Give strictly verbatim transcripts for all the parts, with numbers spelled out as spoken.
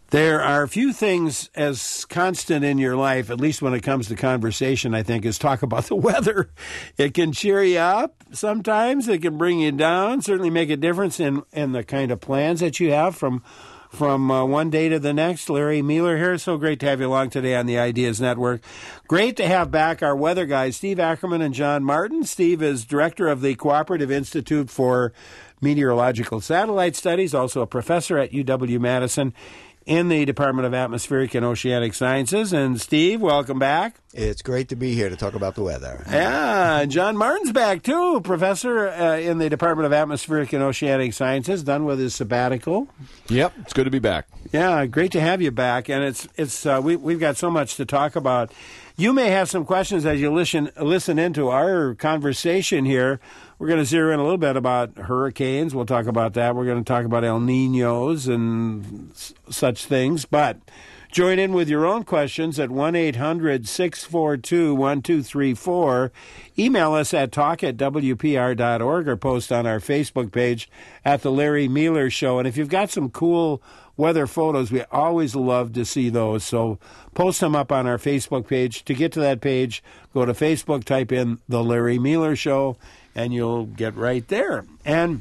There are few things as constant in your life, at least when it comes to conversation, I think, is talk about the weather. It can cheer you up sometimes. It can bring you down, certainly make a difference in, in the kind of plans that you have from from uh, one day to the next. Larry Mueller here. So great to have you along today on the Ideas Network. Great to have back our weather guys, Steve Ackerman and John Martin. Steve is director of the Cooperative Institute for Meteorological Satellite Studies, also a professor at U W-Madison in the Department of Atmospheric and Oceanic Sciences. And Steve, welcome back. It's great to be here to talk about the weather. Yeah, John Martin's back too, professor uh, in the Department of Atmospheric and Oceanic Sciences, done with his sabbatical. Yep, it's good to be back. Yeah, great to have you back. And it's it's uh, we we've got so much to talk about. You may have some questions as you listen listen into our conversation here. We're going to zero in a little bit about hurricanes. We'll talk about that. We're going to talk about El Niños and s- such things. But join in with your own questions at one eight hundred six four two one two three four. Email us at talk at w p r dot org or post on our Facebook page at The Larry Mueller Show. And if you've got some cool weather photos, we always love to see those. So post them up on our Facebook page. To get to that page, go to Facebook, type in The Larry Mueller Show, and you'll get right there. And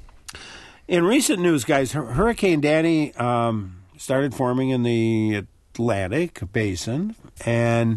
in recent news, guys, Hurricane Danny um, started forming in the Atlantic Basin. And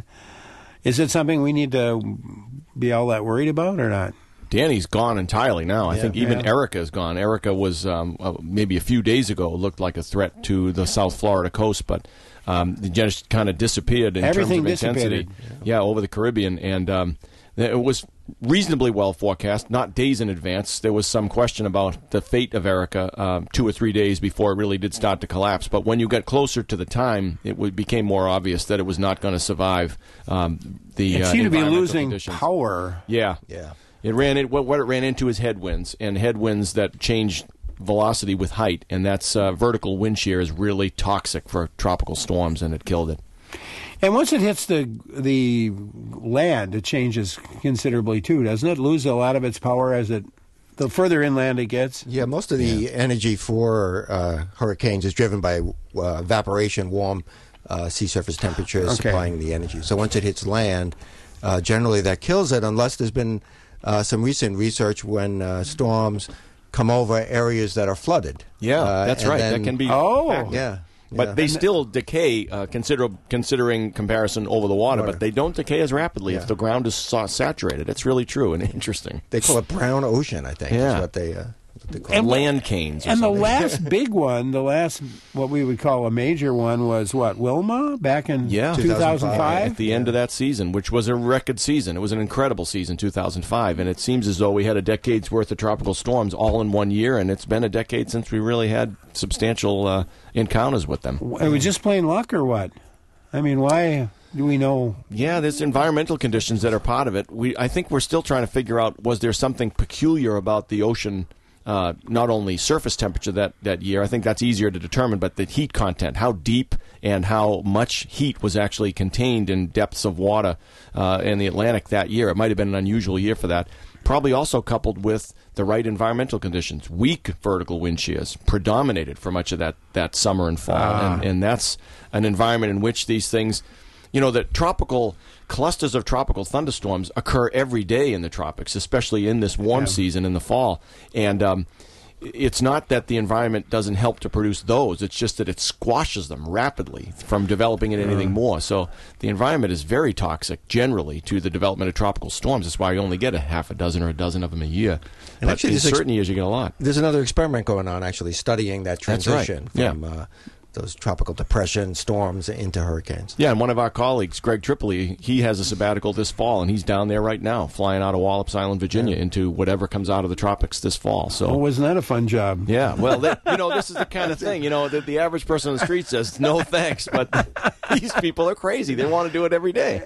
is it something we need to be all that worried about or not? Danny's gone entirely now. I Yeah, think even yeah. Erica is gone. Erica was um, uh, maybe a few days ago looked like a threat to the South Florida coast, but um, it just kind of disappeared in Everything terms of intensity. dissipated. Yeah, over the Caribbean. And um, it was reasonably well forecast, not days in advance. There was some question about the fate of Erica uh, two or three days before it really did start to collapse. But when you got closer to the time, it w- became more obvious that it was not going to survive um, the It uh, seemed to be environmental losing conditions. power. Yeah. Yeah. It ran it, what, what it ran into is headwinds, and headwinds that change velocity with height, and that's uh, vertical wind shear is really toxic for tropical storms, and it killed it. And once it hits the the land, it changes considerably too, doesn't it? Lose a lot of its power as it the further inland it gets. Yeah, most of the yeah. energy for uh, hurricanes is driven by uh, evaporation, warm uh, sea surface temperatures Okay. supplying the energy. So once it hits land, uh, generally that kills it, unless there's been uh, some recent research when uh, storms come over areas that are flooded. Yeah, Uh, that's and right. then- That can be Oh. factored. Yeah. But yeah. they still decay, uh, consider, considering comparison over the water, Water. but they don't decay as rapidly Yeah. if the ground is sa- saturated. It's really true and interesting. They call it brown ocean, I think, Yeah. is what they, uh, what they call And it. Land canes or And the something. last big one, the last what we would call a major one, was what, Wilma back in Yeah. two thousand At five? the end of that season, which was a record season. It was an incredible season, two thousand five, and it seems as though we had a decade's worth of tropical storms all in one year, and it's been a decade since we really had substantial uh, encounters with them. It was just plain luck or what? I mean, why do we know? Yeah, there's environmental conditions that are part of it. We, I think we're still trying to figure out, was there something peculiar about the ocean, uh, not only surface temperature that, that year, I think that's easier to determine, but the heat content, how deep and how much heat was actually contained in depths of water uh, in the Atlantic that year. It might have been an unusual year for that. Probably also coupled with the right environmental conditions. Weak vertical wind shears predominated for much of that, that summer and fall, Ah. and, and that's an environment in which these things, you know, the tropical clusters of tropical thunderstorms occur every day in the tropics, especially in this warm Yeah. season in the fall. And um, it's not that the environment doesn't help to produce those. It's just that it squashes them rapidly from developing into anything more. So the environment is very toxic generally to the development of tropical storms. That's why you only get a half a dozen or a dozen of them a year. And But actually, in this ex- certain years you get a lot. There's another experiment going on, actually, studying that That's right. transition Yeah. from uh, those tropical depression storms into hurricanes. Yeah, and one of our colleagues, Greg Tripoli, he has a sabbatical this fall, and he's down there right now, flying out of Wallops Island, Virginia, into whatever comes out of the tropics this fall. So, Oh, wasn't that a fun job? yeah, well, they, you know, this is the kind of thing, you know, that the average person on the street says, no thanks, but these people are crazy. They want to do it every day.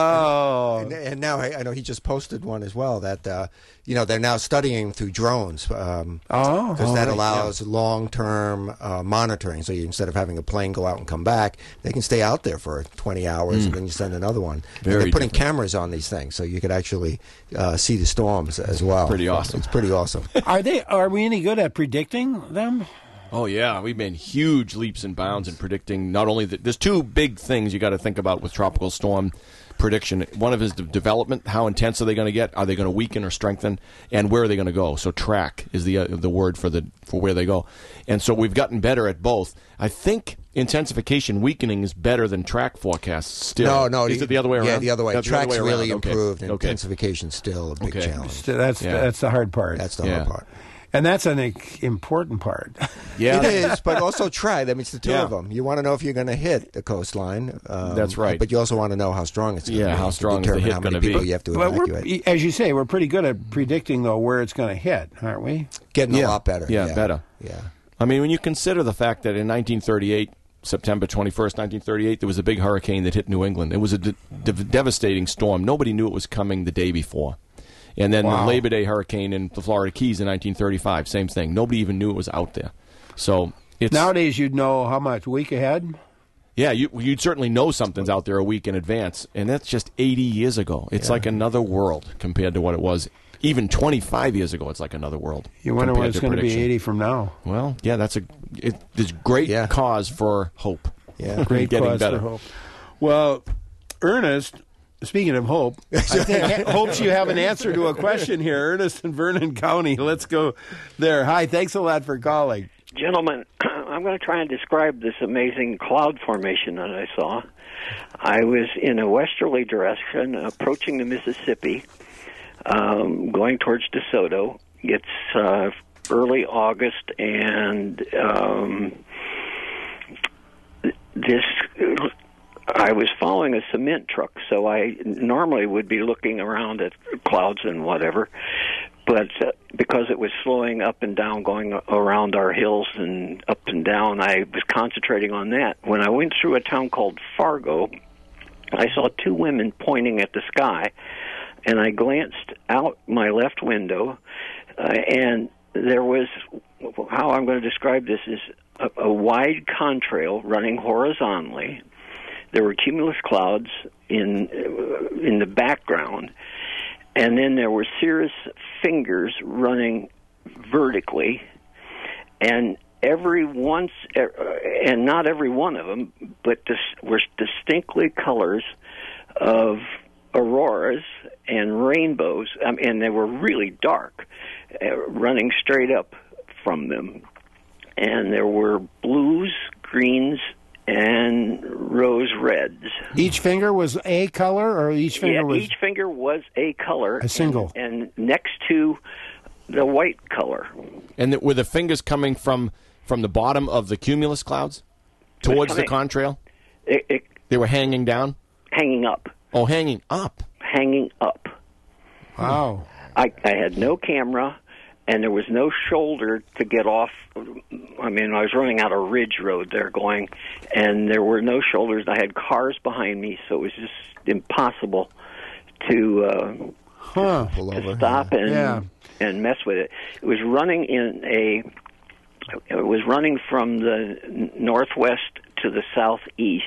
Oh. And, and now I, I know he just posted one as well that uh, you know they're now studying through drones because um, Oh, that all right, allows long-term uh, monitoring. So you, instead of having a plane go out and come back, they can stay out there for twenty hours and then you send another one. Very and they're putting different. cameras on these things, so you could actually uh, see the storms as well. Pretty awesome. It's pretty awesome. Are they? Are we any good at predicting them? Oh, yeah. We've made huge leaps and bounds in predicting not only that. There's two big things you got to think about with tropical storm prediction. One of is the development. How intense are they going to get? Are they going to weaken or strengthen? And where are they going to go? So track is the uh, the word for the for where they go. And so we've gotten better at both. I think intensification weakening is better than track forecasts still. No, no. Is it the other way around? Yeah, the other way. That's Track's the other way really around. Okay. improved, and Okay. intensification's still a big Okay. challenge. So that's Yeah. that's the hard part. That's the Yeah. hard part. and that's an i- important part. Yeah. It is, but also try. That means the two Yeah. of them. You want to know if you're going to hit the coastline. Um, That's right. But you also want to know how strong it's going to Yeah, be. how to strong is the determine hit how many gonna be. people you have to But we're, evacuate. as you say, we're pretty good at predicting though where it's going to hit, aren't we? Getting Yeah. a lot better. Yeah, better. Yeah. I mean, when you consider the fact that in nineteen thirty-eight, September twenty-first, nineteen thirty-eight, there was a big hurricane that hit New England. It was a de- de- devastating storm. Nobody knew it was coming the day before. And then Wow. the Labor Day hurricane in the Florida Keys in nineteen thirty-five, same thing. Nobody even knew it was out there. So it's Nowadays, you'd know how much, a week ahead? yeah, you, you'd certainly know something's out there a week in advance, and that's just eighty years ago. It's like another world compared to what it was even twenty-five years ago. It's like another world. You wonder what compared it's to going to be prediction. eighty from now. Well, yeah, that's a it, there's great Yeah. cause for hope. Yeah. Great Getting cause better. for hope. Well, Ernest, speaking of hope, I think hopes you have an answer to a question here. Ernest in Vernon County. Let's go there. Hi, thanks a lot for calling. Gentlemen, I'm going to try and describe this amazing cloud formation that I saw. I was in a westerly direction, approaching the Mississippi, um, going towards DeSoto. It's uh, early August, and um, this... I was following a cement truck, so I normally would be looking around at clouds and whatever, but uh, because it was slowing up and down, going around our hills and up and down, I was concentrating on that. When I went through a town called Fargo, I saw two women pointing at the sky, and I glanced out my left window, uh, and there was, how I'm going to describe this is a, a wide contrail running horizontally. There were cumulus clouds in uh, in the background, and then there were cirrus fingers running vertically, and every once, uh, and not every one of them, but dis- were distinctly colors of auroras and rainbows, um, and they were really dark, uh, running straight up from them, and there were blues, greens, and rose reds. Each finger was a color, or each finger Yeah, was each finger was a color. a single? And, and next to the white color. And th- were the fingers coming from from the bottom of the cumulus clouds towards the coming- contrail? It, it, They were hanging down. hanging up. Oh, hanging up. Hanging up. Wow. I, I had no camera, and there was no shoulder to get off. I mean, I was running out a ridge road there going, and there were no shoulders. I had cars behind me, so it was just impossible to, uh, Huh. Pull to over. stop and Yeah. and mess with it. It was running in a. It was running from the n- northwest to the southeast,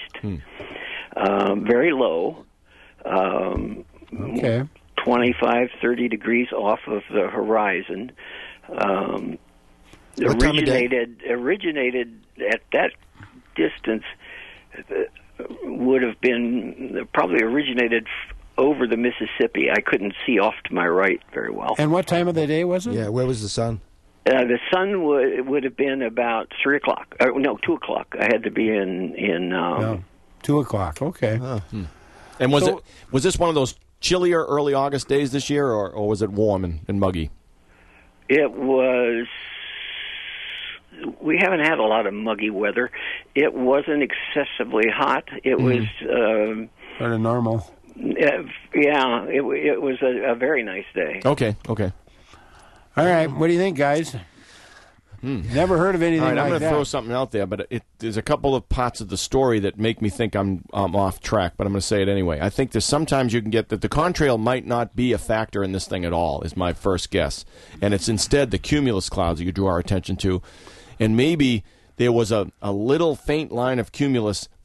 um, very low. Um, Okay. twenty-five, thirty degrees off of the horizon. Um, What time of day? originated originated at that distance uh, would have been probably originated f- over the Mississippi. I couldn't see off to my right very well. And what time of the day was it? Yeah, where was the sun? Uh, the sun would would have been about three o'clock. Uh, no, two o'clock. I had to be in in. Um, No. Two o'clock. Okay. And was So- it was this one of those chillier early August days this year, or, or was it warm and, and muggy? It was. We haven't had a lot of muggy weather. It wasn't excessively hot. It was. Um, Sort of normal. uh, yeah, it, it was a, a very nice day. Okay, okay. All right. What do you think, guys? Never heard of anything All right, I'm like going to that. throw something out there, but it, there's a couple of parts of the story that make me think I'm, I'm off track, but I'm going to say it anyway. I think there's sometimes you can get that the contrail might not be a factor in this thing at all, is my first guess. And it's instead the cumulus clouds that you drew our attention to. And maybe there was a, a little faint line of cumulus that had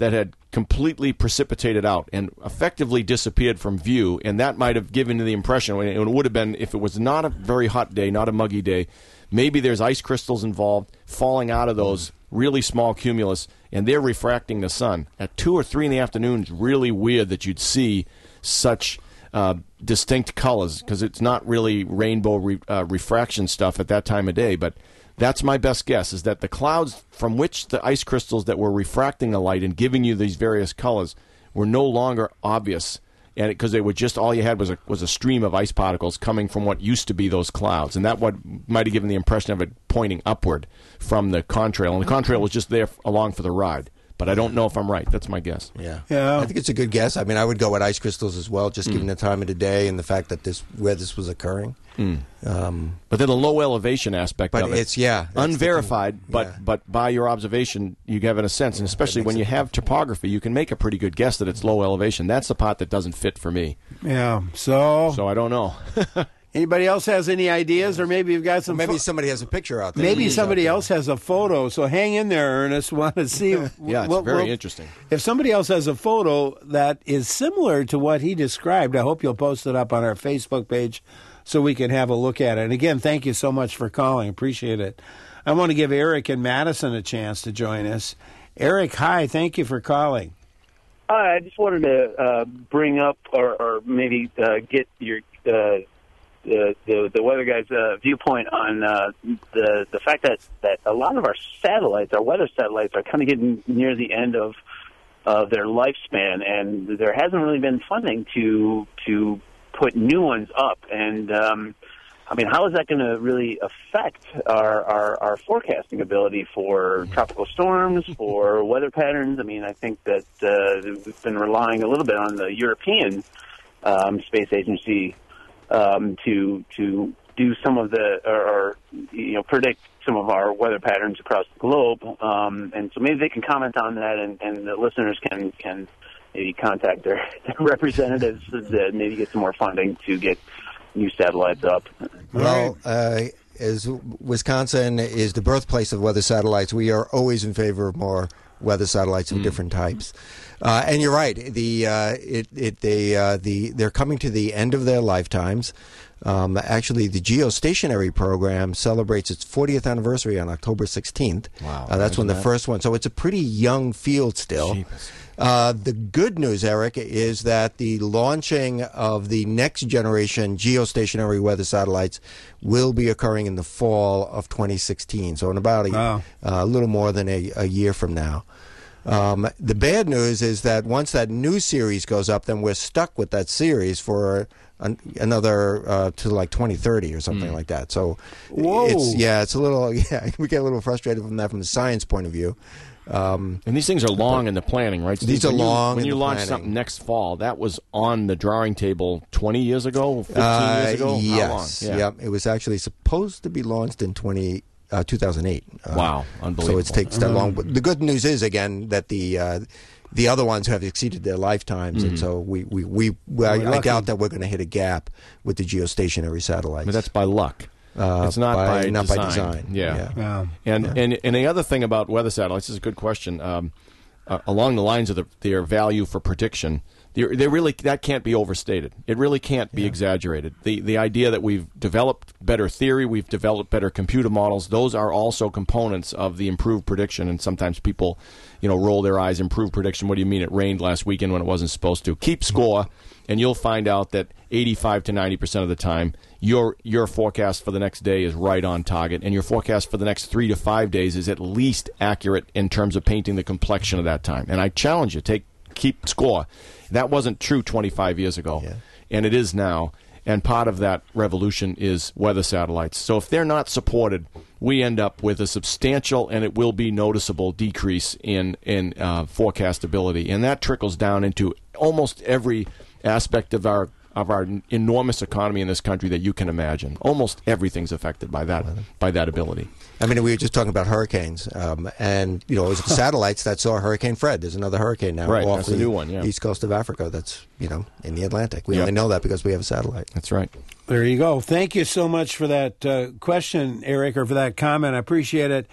completely precipitated out and effectively disappeared from view, and that might have given you the impression, and it would have been, if it was not a very hot day, not a muggy day, maybe there's ice crystals involved falling out of those really small cumulus, and they're refracting the sun. At two or three in the afternoon, it's really weird that you'd see such uh, distinct colors, because it's not really rainbow re- uh, refraction stuff at that time of day, but that's my best guess, is that the clouds from which the ice crystals that were refracting the light and giving you these various colors were no longer obvious, and because they were just, all you had was a was a stream of ice particles coming from what used to be those clouds, and that what might have given the impression of it pointing upward from the contrail, and the contrail was just there along for the ride. But I don't know if I'm right. That's my guess. Yeah. Yeah. I think it's a good guess. I mean, I would go with ice crystals as well, just mm. given the time of the day and the fact that this where this was occurring. Mm. Um, but then the low elevation aspect but of it. it's, yeah. Unverified, the, but yeah. but by your observation, you have it a sense. And Yeah, especially when you have topography, you can make a pretty good guess that it's low elevation. That's the part that doesn't fit for me. Yeah. So, So I don't know. anybody else has any ideas, or maybe you've got some. Maybe fo- somebody has a picture out there. Maybe somebody out else has a photo. So hang in there, Ernest. Want to see? Yeah, it's what- very what- interesting. If somebody else has a photo that is similar to what he described, I hope you'll post it up on our Facebook page so we can have a look at it. And again, thank you so much for calling. Appreciate it. I want to give Eric and Madison a chance to join us. Eric, hi. Thank you for calling. Hi, I just wanted to uh, bring up or, or maybe uh, get your uh, the, the the weather guy's uh, viewpoint on uh, the the fact that, that a lot of our satellites, our weather satellites, are kind of getting near the end of of their lifespan, and there hasn't really been funding to to put new ones up. And um, I mean, how is that going to really affect our, our, our forecasting ability for tropical storms, for weather patterns? I mean, I think that uh, we've been relying a little bit on the European um, Space Agency um, to to do some of the, or, or you know, predict some of our weather patterns across the globe. Um, and so maybe they can comment on that, and, and the listeners can can maybe contact their, their representatives to maybe get some more funding to get new satellites up. Well, uh, as Wisconsin is the birthplace of weather satellites, we are always in favor of more weather satellites of mm. different types. Uh, and you're right; the uh, it, it they uh, the they're coming to the end of their lifetimes. Um, actually, the geostationary program celebrates its fortieth anniversary on October sixteenth. Wow! Uh, that's when the that. first one. So it's a pretty young field still. Uh, the good news, Eric, is that the launching of the next generation geostationary weather satellites will be occurring in the fall of twenty sixteen. So in about a, wow. uh, a little more than a, a year from now. Um, the bad news is that once that new series goes up, then we're stuck with that series for an, another uh, to like twenty thirty or something mm. like that. So Whoa. it's yeah, it's a little yeah, we get a little frustrated from that from the science point of view. Um, and these things are long in the planning, right? Steve? These are when long. You, when in you the launch planning. something next fall, that was on the drawing table twenty years ago, fifteen uh, years ago. Yes, How long? Yeah. Yep. It was actually supposed to be launched in twenty. Uh, two thousand eight. Uh, wow, unbelievable! So it takes that long. But the good news is again that the uh, the other ones have exceeded their lifetimes, mm-hmm. and so we we, we, we I, I doubt that we're going to hit a gap with the geostationary satellites. But that's by luck. Uh, it's not by, by not design. by design. Yeah, yeah. yeah. And yeah. and and the other thing about weather satellites is a good question. Um, uh, along the lines of the, their value for prediction, they really that can't be overstated. It really can't be yeah. exaggerated. The the idea that we've developed better theory, we've developed better computer models, those are also components of the improved prediction. And sometimes people, you know, roll their eyes. Improved prediction. What do you mean? It rained last weekend when it wasn't supposed to. Keep score, and you'll find out that eighty-five to ninety percent of the time, your your forecast for the next day is right on target, and your forecast for the next three to five days is at least accurate in terms of painting the complexion of that time. And I challenge you, take keep score. That wasn't true twenty-five years ago, yeah. and it is now. And part of that revolution is weather satellites. So if they're not supported, we end up with a substantial, and it will be noticeable, decrease in, in uh, forecastability. And that trickles down into almost every aspect of our of our enormous economy in this country that you can imagine. Almost everything's affected by that by that ability. I mean, we were just talking about hurricanes, um, and you know, it was the satellites that saw Hurricane Fred. There's another hurricane now right, off that's the a new one, yeah. east coast of Africa. That's you know in the Atlantic. We yep. only know that because we have a satellite. That's right. There you go. Thank you so much for that uh, question, Eric, or for that comment. I appreciate it.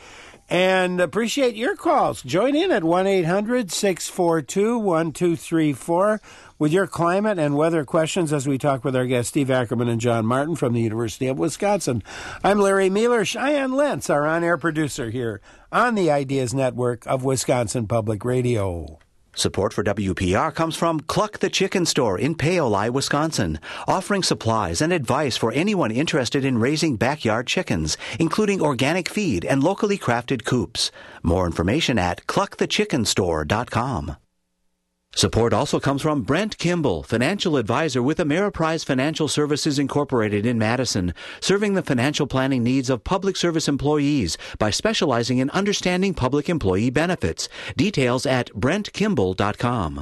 And appreciate your calls. Join in at one eight hundred six four two one two three four with your climate and weather questions as we talk with our guests Steve Ackerman and John Martin from the University of Wisconsin. I'm Larry Mueller. Cheyenne Lentz, our on-air producer here on the Ideas Network of Wisconsin Public Radio. Support for W P R comes from Cluck the Chicken Store in Paoli, Wisconsin, offering supplies and advice for anyone interested in raising backyard chickens, including organic feed and locally crafted coops. More information at cluck the chicken store dot com. Support also comes from Brent Kimball, financial advisor with Ameriprise Financial Services Incorporated in Madison, serving the financial planning needs of public service employees by specializing in understanding public employee benefits. Details at brent kimball dot com.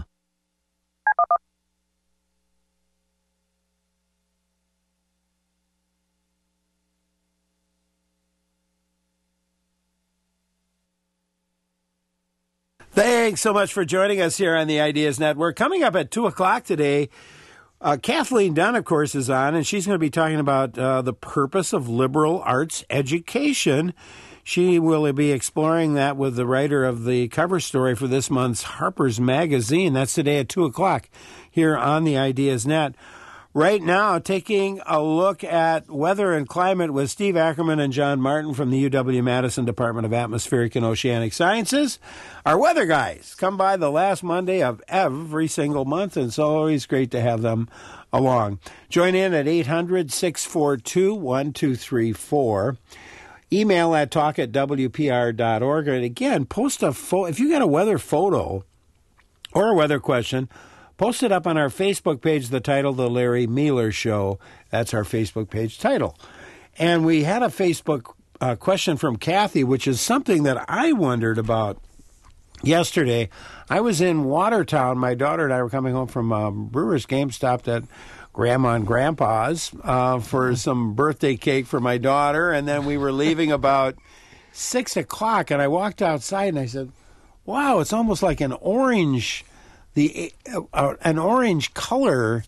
Thanks so much for joining us here on the Ideas Network. Coming up at two o'clock today, uh, Kathleen Dunn, of course, is on, and she's going to be talking about uh, the purpose of liberal arts education. She will be exploring that with the writer of the cover story for this month's Harper's Magazine. That's today at two o'clock here on the Ideas Net. Right now, taking a look at weather and climate with Steve Ackerman and John Martin from the U W-Madison Department of Atmospheric and Oceanic Sciences. Our weather guys come by the last Monday of every single month, and it's always great to have them along. Join in at eight hundred six four two one two three four. Email at talk at w p r dot org. And again, post a photo. If you got a weather photo or a weather question, post it up on our Facebook page, the title, The Larry Mueller Show. That's our Facebook page title. And we had a Facebook uh, question from Kathy, which is something that I wondered about yesterday. I was in Watertown. My daughter and I were coming home from a Brewers game, stopped at Grandma and Grandpa's uh, for some birthday cake for my daughter. And then we were leaving about six o'clock, and I walked outside and I said, wow, it's almost like an orange... The uh, an orange color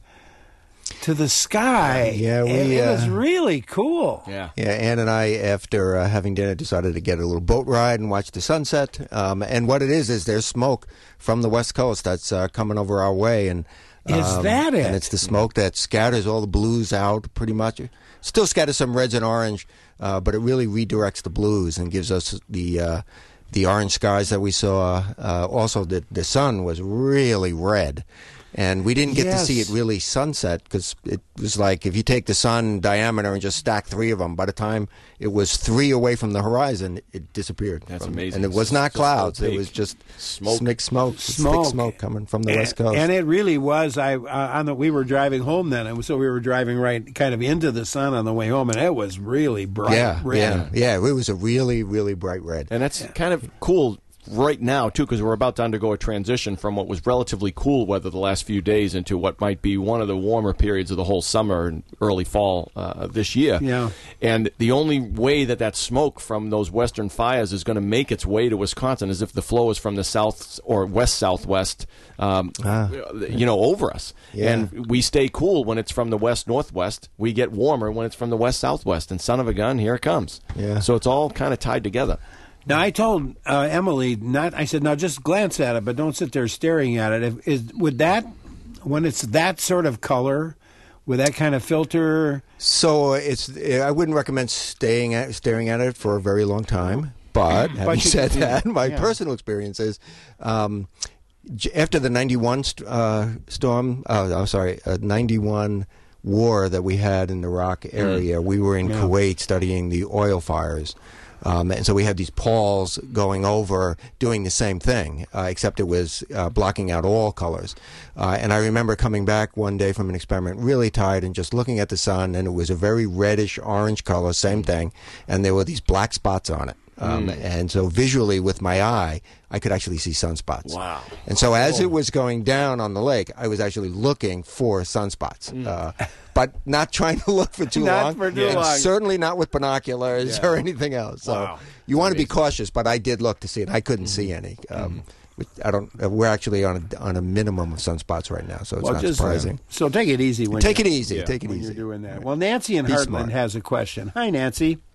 to the sky. Yeah, we, it, it was uh, really cool. Yeah, Yeah, Ann and I, after uh, having dinner, decided to get a little boat ride and watch the sunset. Um, and what it is is there's smoke from the West Coast that's uh, coming over our way, and um, Is that it? And it's the smoke that scatters all the blues out, pretty much. Still scatters some reds and orange, uh, but it really redirects the blues and gives us the. Uh, The orange skies that we saw. Uh, also, the the sun was really red, and we didn't get Yes. to see it really sunset because it was like if you take the sun diameter and just stack three of them. By the time it was three away from the horizon, it disappeared. That's from- amazing. And it was not Just so clouds; it big. was just Smoke. thick smoke, Smoke. thick smoke coming from the and, West Coast. and it really was. I uh, on the we were driving home then, and so we were driving right kind of into the sun on the way home, and it was really bright yeah, red. yeah, yeah. It was a really, really bright red. And that's kind of cool right now, too, because we're about to undergo a transition from what was relatively cool weather the last few days into what might be one of the warmer periods of the whole summer and early fall uh, this year. Yeah. And the only way that that smoke from those western fires is going to make its way to Wisconsin is if the flow is from the south or west-southwest, um, Ah. you know, over us. Yeah. And we stay cool when it's from the west-northwest. We get warmer when it's from the west-southwest. And son of a gun, here it comes. Yeah. So it's all kind of tied together. Now I told uh, Emily not. I said, now just glance at it, but don't sit there staring at it. If, is would that when it's that sort of color, with that kind of filter? So it's. I wouldn't recommend staying at, staring at it for a very long time. But having you- said yeah, that, my yeah. personal experience is um, j- after the ninety-one st- uh, storm. Uh, I'm sorry, uh, ninety-one war that we had in the Iraq area. We were in Yeah. Kuwait studying the oil fires. Um, and so we had these palls going over doing the same thing, uh, except it was uh, blocking out all colors. Uh, and I remember coming back one day from an experiment really tired and just looking at the sun, and it was a very reddish orange color, same thing, and there were these black spots on it. Um, And so visually with my eye, I could actually see sunspots. Wow. And so as it was going down on the lake, I was actually looking for sunspots, uh, but not trying to look for too Not long. for too and long. Certainly not with binoculars or anything else. So Wow. you want to be cautious, but I did look to see it. I couldn't see any. Um, which I don't. uh, We're actually on a, on a minimum of sunspots right now, so it's Well, not just, uh, surprising. so take it easy when Take you, it easy. Take it when easy. you're doing that. Well, Nancy in Be Heartland smart. has a question. Hi, Nancy.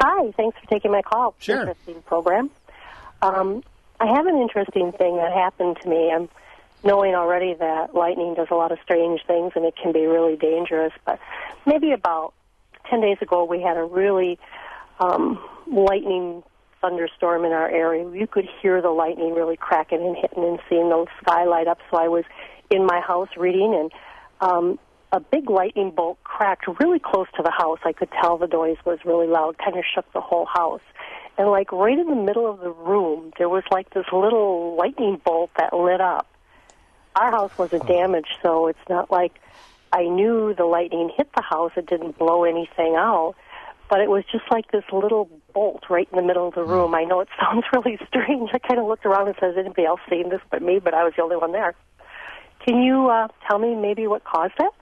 Hi, thanks for taking my call. Sure. Interesting program. Um, I have an interesting thing that happened to me. I'm knowing already that lightning does a lot of strange things and it can be really dangerous. But maybe about ten days ago, we had a really um, lightning thunderstorm in our area. You could hear the lightning really cracking and hitting and seeing the sky light up. So I was in my house reading, and um, a big lightning bolt cracked really close to the house. I could tell the noise was really loud, kind of shook the whole house. And like right in the middle of the room, there was like this little lightning bolt that lit up. Our house wasn't damaged, so it's not like I knew the lightning hit the house. It didn't blow anything out. But it was just like this little bolt right in the middle of the room. I know it sounds really strange. I kind of looked around and said, has anybody else seen this but me? But I was the only one there. Can you uh, tell me maybe what caused it?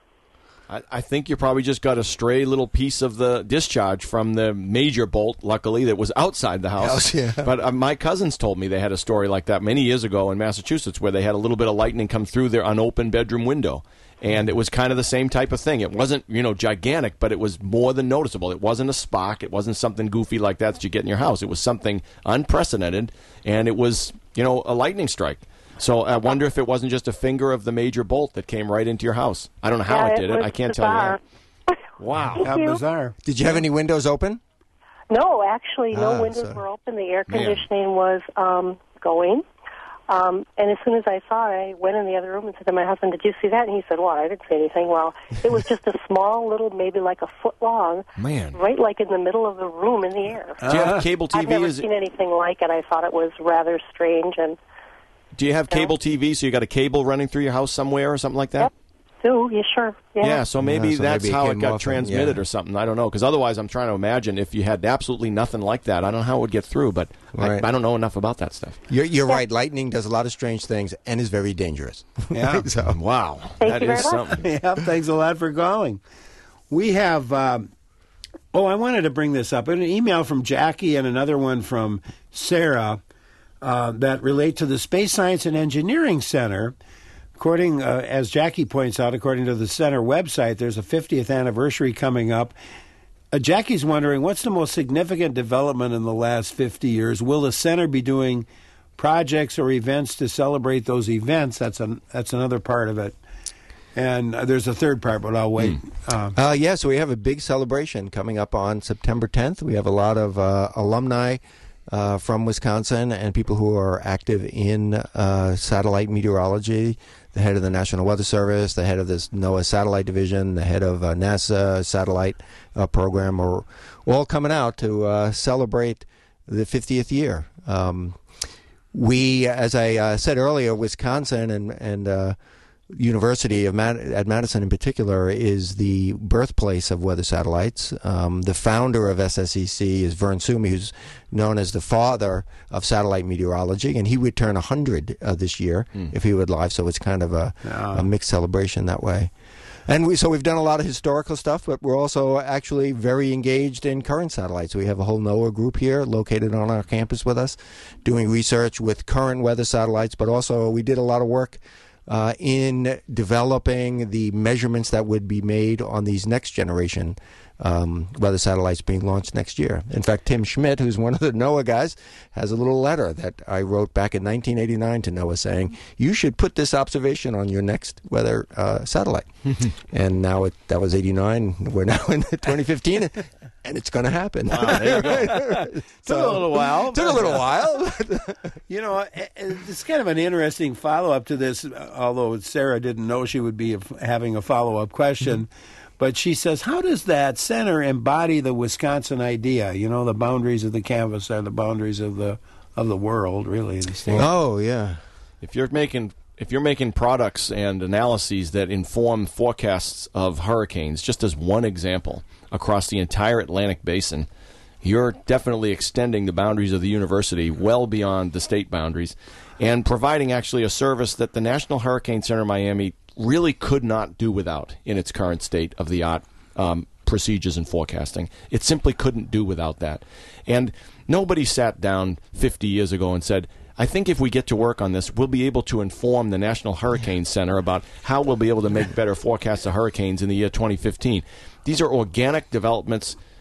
I, I think you probably just got a stray little piece of the discharge from the major bolt, luckily, that was outside the house. House, yeah. But uh, my cousins told me they had a story like that many years ago in Massachusetts where they had a little bit of lightning come through their unopened bedroom window. And it was kind of the same type of thing. It wasn't, you know, gigantic, but it was more than noticeable. It wasn't a spark. It wasn't something goofy like that that you get in your house. It was something unprecedented, and it was, you know, a lightning strike. So I wonder if it wasn't just a finger of the major bolt that came right into your house. I don't know how Yeah, it did it it. was I can't bizarre. tell you that. Wow. How you. bizarre. Did you have any windows open? No, actually, no Ah, windows so- were open. The air Man. conditioning was um, going. Um, and as soon as I saw it, I went in the other room and said to my husband, did you see that? And he said, what? I didn't see anything. Well, it was just a small little, maybe like a foot long, Man. right like in the middle of the room in the air. Do you have cable T V? I've never Is seen it, anything like it. I thought it was rather strange. And do you have cable T V, so you got a cable running through your house somewhere or something like that? Yep. So, yeah, sure. Yeah. Yeah, so maybe Yeah, so that's maybe it how it came got off and- transmitted yeah. or something. I don't know, because otherwise I'm trying to imagine if you had absolutely nothing like that. I don't know how it would get through, but Right. I, I don't know enough about that stuff. You're, you're right. Lightning does a lot of strange things and is very dangerous. Yeah. so, Wow, Thank that you is very much. something. Yeah, thanks a lot for calling. We have, um, oh, I wanted to bring this up. An email from Jackie and another one from Sarah uh, that relate to the Space Science and Engineering Center. According, uh, as Jackie points out, according to the center website, there's a fiftieth anniversary coming up. Uh, Jackie's wondering, what's the most significant development in the last fifty years? Will the center be doing projects or events to celebrate those events? That's an, that's another part of it. And uh, there's a third part, but I'll wait. Uh, Uh, yeah, so we have a big celebration coming up on September tenth. We have a lot of uh, alumni uh, from Wisconsin and people who are active in uh, satellite meteorology. The head of the National Weather Service, the head of this NOAA Satellite Division, the head of uh, NASA Satellite uh, Program are all coming out to uh, celebrate the fiftieth year. Um, we, as I uh, said earlier, Wisconsin and and uh, University of Mad- at Madison in particular is the birthplace of weather satellites. Um, the founder of S S E C is Vern Suomi, who's known as the father of satellite meteorology, and he would turn one hundred uh, this year mm. if he would live, so it's kind of a, Yeah. a mixed celebration that way. And we, so we've done a lot of historical stuff, but we're also actually very engaged in current satellites. We have a whole NOAA group here located on our campus with us doing research with current weather satellites, but also we did a lot of work Uh, in developing the measurements that would be made on these next generation um, weather satellites being launched next year. In fact, Tim Schmidt, who's one of the NOAA guys, has a little letter that I wrote back in nineteen eighty-nine to NOAA saying, you should put this observation on your next weather uh, satellite. And now it, that was eighty-nine. We're now in twenty fifteen, and it's going to happen. Wow, there you go. Took a little while. Took a little while. You know, it's kind of an interesting follow-up to this, although Sarah didn't know she would be having a follow-up question. But she says, how does that center embody the Wisconsin idea? You know, the boundaries of the canvas are the boundaries of the of the world, really, the state. Oh, yeah. If you're making if you're making products and analyses that inform forecasts of hurricanes, just as one example across the entire Atlantic basin, you're definitely extending the boundaries of the university well beyond the state boundaries and providing actually a service that the National Hurricane Center Miami really could not do without in its current state of the art um, procedures and forecasting. It simply couldn't do without that. And nobody sat down fifty years ago and said, I think if we get to work on this, we'll be able to inform the National Hurricane Center about how we'll be able to make better forecasts of hurricanes in the year twenty fifteen. These are organic developments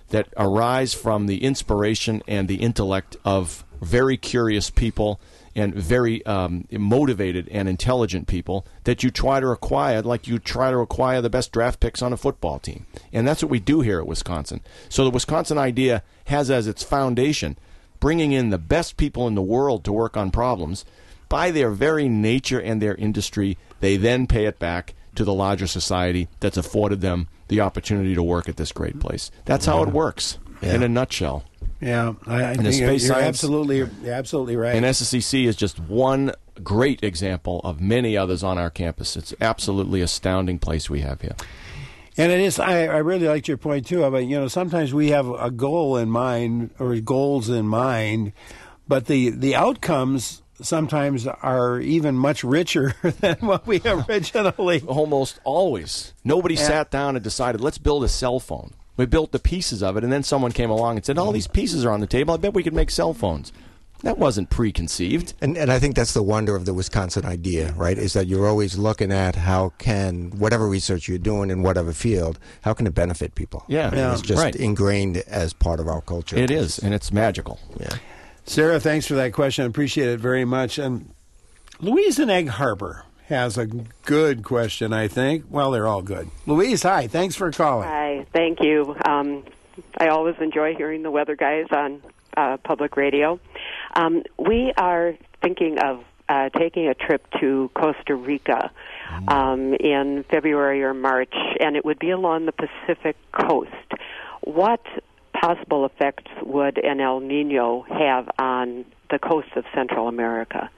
that arise from the inspiration and the intellect of very curious people and very um, motivated and intelligent people that you try to acquire, like you try to acquire the best draft picks on a football team. And that's what we do here at Wisconsin. So the Wisconsin idea has as its foundation bringing in the best people in the world to work on problems. By their very nature and their industry, they then pay it back to the larger society that's afforded them the opportunity to work at this great place. That's how it works Yeah. in a nutshell. Yeah, I, I And the think you're, space you're science- absolutely, you're absolutely right. And S S E C is just one great example of many others on our campus. It's absolutely astounding place we have here. And it is. I, I really liked your point too about, you know, sometimes we have a goal in mind or goals in mind, but the the outcomes sometimes are even much richer than what we originally. Almost always. Nobody Yeah. sat down and decided, let's build a cell phone. We built the pieces of it, and then someone came along and said, all these pieces are on the table. I bet we could make cell phones. That wasn't preconceived. And, and I think that's the wonder of the Wisconsin idea, right? Is that you're always looking at how can whatever research you're doing in whatever field, how can it benefit people? Yeah. And Yeah. it's just Right. ingrained as part of our culture. It is, and it's magical. Yeah. Sarah, thanks for that question. I appreciate it very much. And Louise in Egg Harbor has a good question, I think. Well, they're all good. Louise, hi. Thanks for calling. Hi, thank you. Um, I always enjoy hearing the weather guys on uh, public radio. Um, we are thinking of uh, taking a trip to Costa Rica um, in February or March, and it would be along the Pacific coast. What possible effects would an El Nino have on the coast of Central America?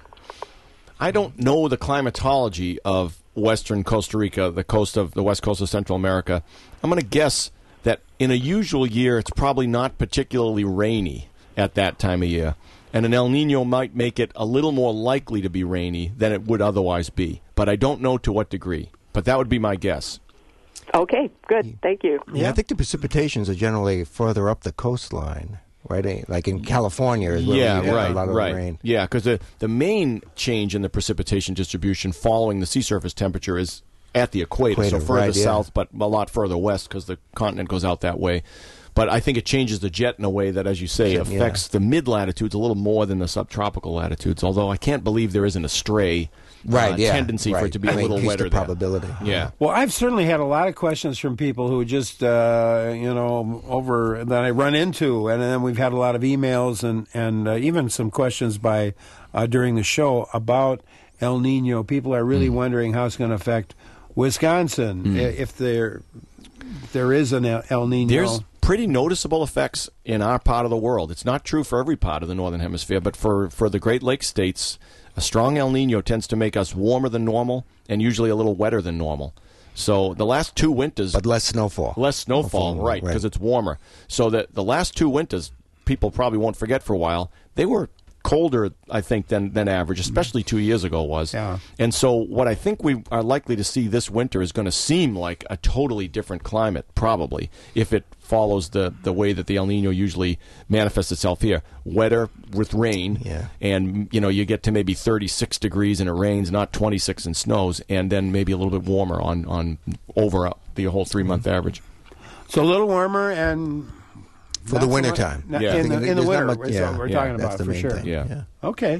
I don't know the climatology of western Costa Rica, the coast of the west coast of Central America. I'm going to guess that in a usual year, it's probably not particularly rainy at that time of year. And an El Nino might make it a little more likely to be rainy than it would otherwise be. But I don't know to what degree. But that would be my guess. Okay, good. Thank you. Yeah, I think the precipitations are generally further up the coastline, right? Eh, Like in California is where Yeah, we get right, a lot of right. rain. Yeah, because the, the main change in the precipitation distribution following the sea surface temperature is at the equator, Equator, so further right, yeah. south, but a lot further west because the continent goes out that way. But I think it changes the jet in a way that, as you say, Yeah. affects the mid-latitudes a little more than the subtropical latitudes, although I can't believe there isn't a stray Right, uh, yeah. tendency for right. it to be I a mean, little increase wetter the there. probability. Yeah. Well, I've certainly had a lot of questions from people who just, uh, you know, over that I run into, and then we've had a lot of emails and and uh, even some questions by uh, during the show about El Nino. People are really Mm. wondering how it's going to affect Wisconsin Mm. i- if there if there is an El El Nino. There's pretty noticeable effects in our part of the world. It's not true for every part of the Northern Hemisphere, but for, for the Great Lakes states, a strong El Nino tends to make us warmer than normal and usually a little wetter than normal. So the last two winters... But less snowfall. Less snowfall, Snowfall, right, right. because it's warmer. So the, the last two winters, people probably won't forget for a while, they were colder, I think, than, than average, especially two years ago was. Yeah. And so what I think we are likely to see this winter is going to seem like a totally different climate, probably, if it follows the, the way that the El Nino usually manifests itself here. Wetter with rain, Yeah. and you know you get to maybe thirty-six degrees and it rains, not twenty-six and snows, and then maybe a little bit warmer on, on over the whole three-month average. So a little warmer and For not the so winter much- time. not- Yeah. in the, in the There's not winter. much- That's yeah, what we're yeah, talking That's about the for main sure. thing. Yeah. yeah. Okay.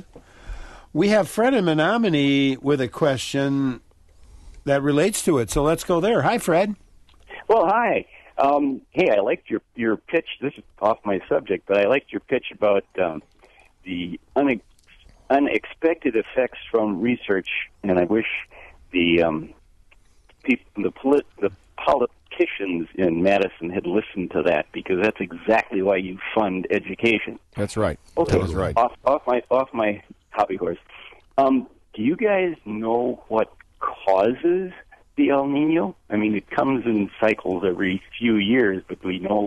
We have Fred in Menominee with a question that relates to it. So let's go there. Hi, Fred. Well, hi. Um, hey, I liked your your pitch. This is off my subject, but I liked your pitch about um, the une- unexpected effects from research, and I wish the um, people, the polit- the politicians in Madison had listened to that, because that's exactly why you fund education. That's right. Okay, That is right. Off, off my off my hobby horse. Um, do you guys know what causes the El Nino? I mean, it comes in cycles every few years, but do we know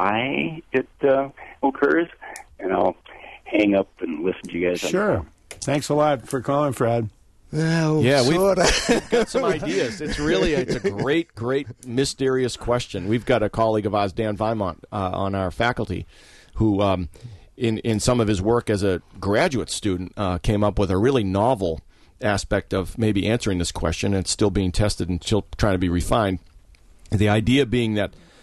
why it uh, occurs? And I'll hang up and listen to you guys. on Sure. Thanks a lot for calling, Fred. Well, Yeah, we've- sorta. We've got some ideas. It's really it's a great, great mysterious question. We've got a colleague of ours, Dan Vimont, uh, on our faculty, who, um, in in some of his work as a graduate student, uh, came up with a really novel aspect of maybe answering this question. And it's still being tested and still trying to be refined. The idea being that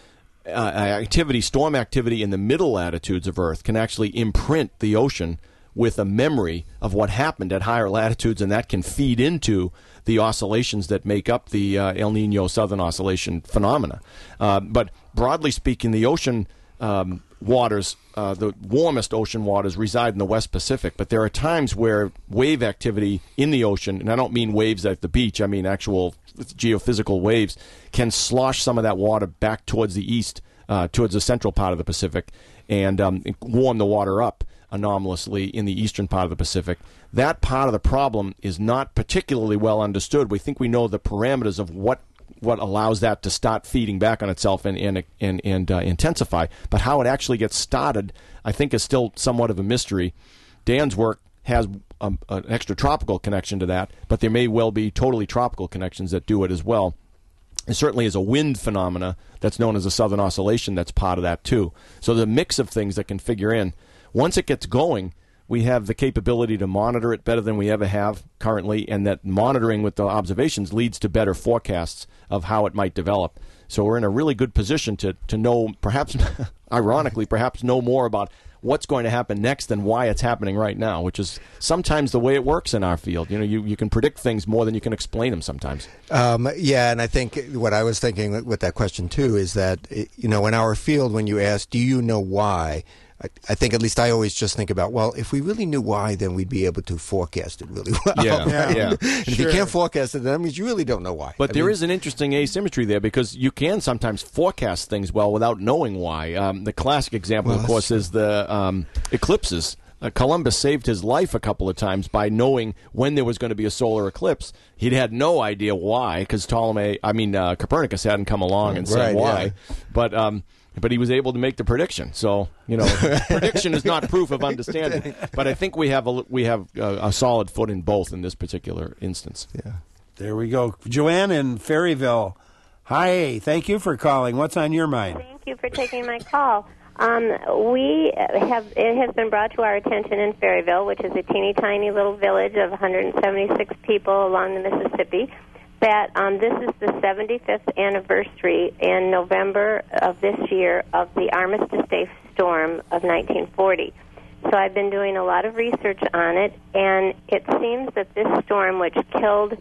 uh, activity, storm activity in the middle latitudes of Earth can actually imprint the ocean with a memory of what happened at higher latitudes, and that can feed into the oscillations that make up the uh, El Nino Southern Oscillation phenomena. Uh, but broadly speaking, the ocean um, waters, uh, the warmest ocean waters, reside in the West Pacific, but there are times where wave activity in the ocean, and I don't mean waves at the beach, I mean actual geophysical waves, can slosh some of that water back towards the east, uh, towards the central part of the Pacific, and um, warm the water up anomalously in the eastern part of the Pacific. That part of the problem is not particularly well understood. We think we know the parameters of what what allows that to start feeding back on itself and and and, and uh, intensify, but how it actually gets started, I think, is still somewhat of a mystery. Dan's work has a, an extratropical connection to that, but there may well be totally tropical connections that do it as well. It certainly is a wind phenomena that's known as a southern oscillation that's part of that too. So the mix of things that can figure in. Once it gets going, we have the capability to monitor it better than we ever have currently, and that monitoring with the observations leads to better forecasts of how it might develop. So we're in a really good position to, to know, perhaps, ironically, perhaps know more about what's going to happen next than why it's happening right now, which is sometimes the way it works in our field. You know, you, you can predict things more than you can explain them sometimes. Um, yeah, and I think what I was thinking with that question, too, is that, you know, in our field, when you ask, do you know why, I, I think at least I always just think about, well, if we really knew why, then we'd be able to forecast it really well. Yeah, right? yeah. And if Sure. you can't forecast it, that means you really don't know why. But I there mean, is an interesting asymmetry there because you can sometimes forecast things well without knowing why. Um, the classic example, Well, of course, is the um, eclipses. Uh, Columbus saved his life a couple of times by knowing when there was going to be a solar eclipse. He'd had no idea why because Ptolemy, I mean uh, Copernicus hadn't come along and said Right, why. yeah. But um, but he was able to make the prediction. So you know, prediction is not proof of understanding. But I think we have a we have a, a solid foot in both in this particular instance. Yeah. There we go. Joanne in Ferryville. Hi, thank you for calling. What's on your mind? Thank you for taking my call. Um, we have it has been brought to our attention in Ferryville, which is a teeny tiny little village of one hundred seventy-six people along the Mississippi, that um, this is the seventy-fifth anniversary in November of this year of the Armistice Day storm of nineteen forty. So I've been doing a lot of research on it, and it seems that this storm, which killed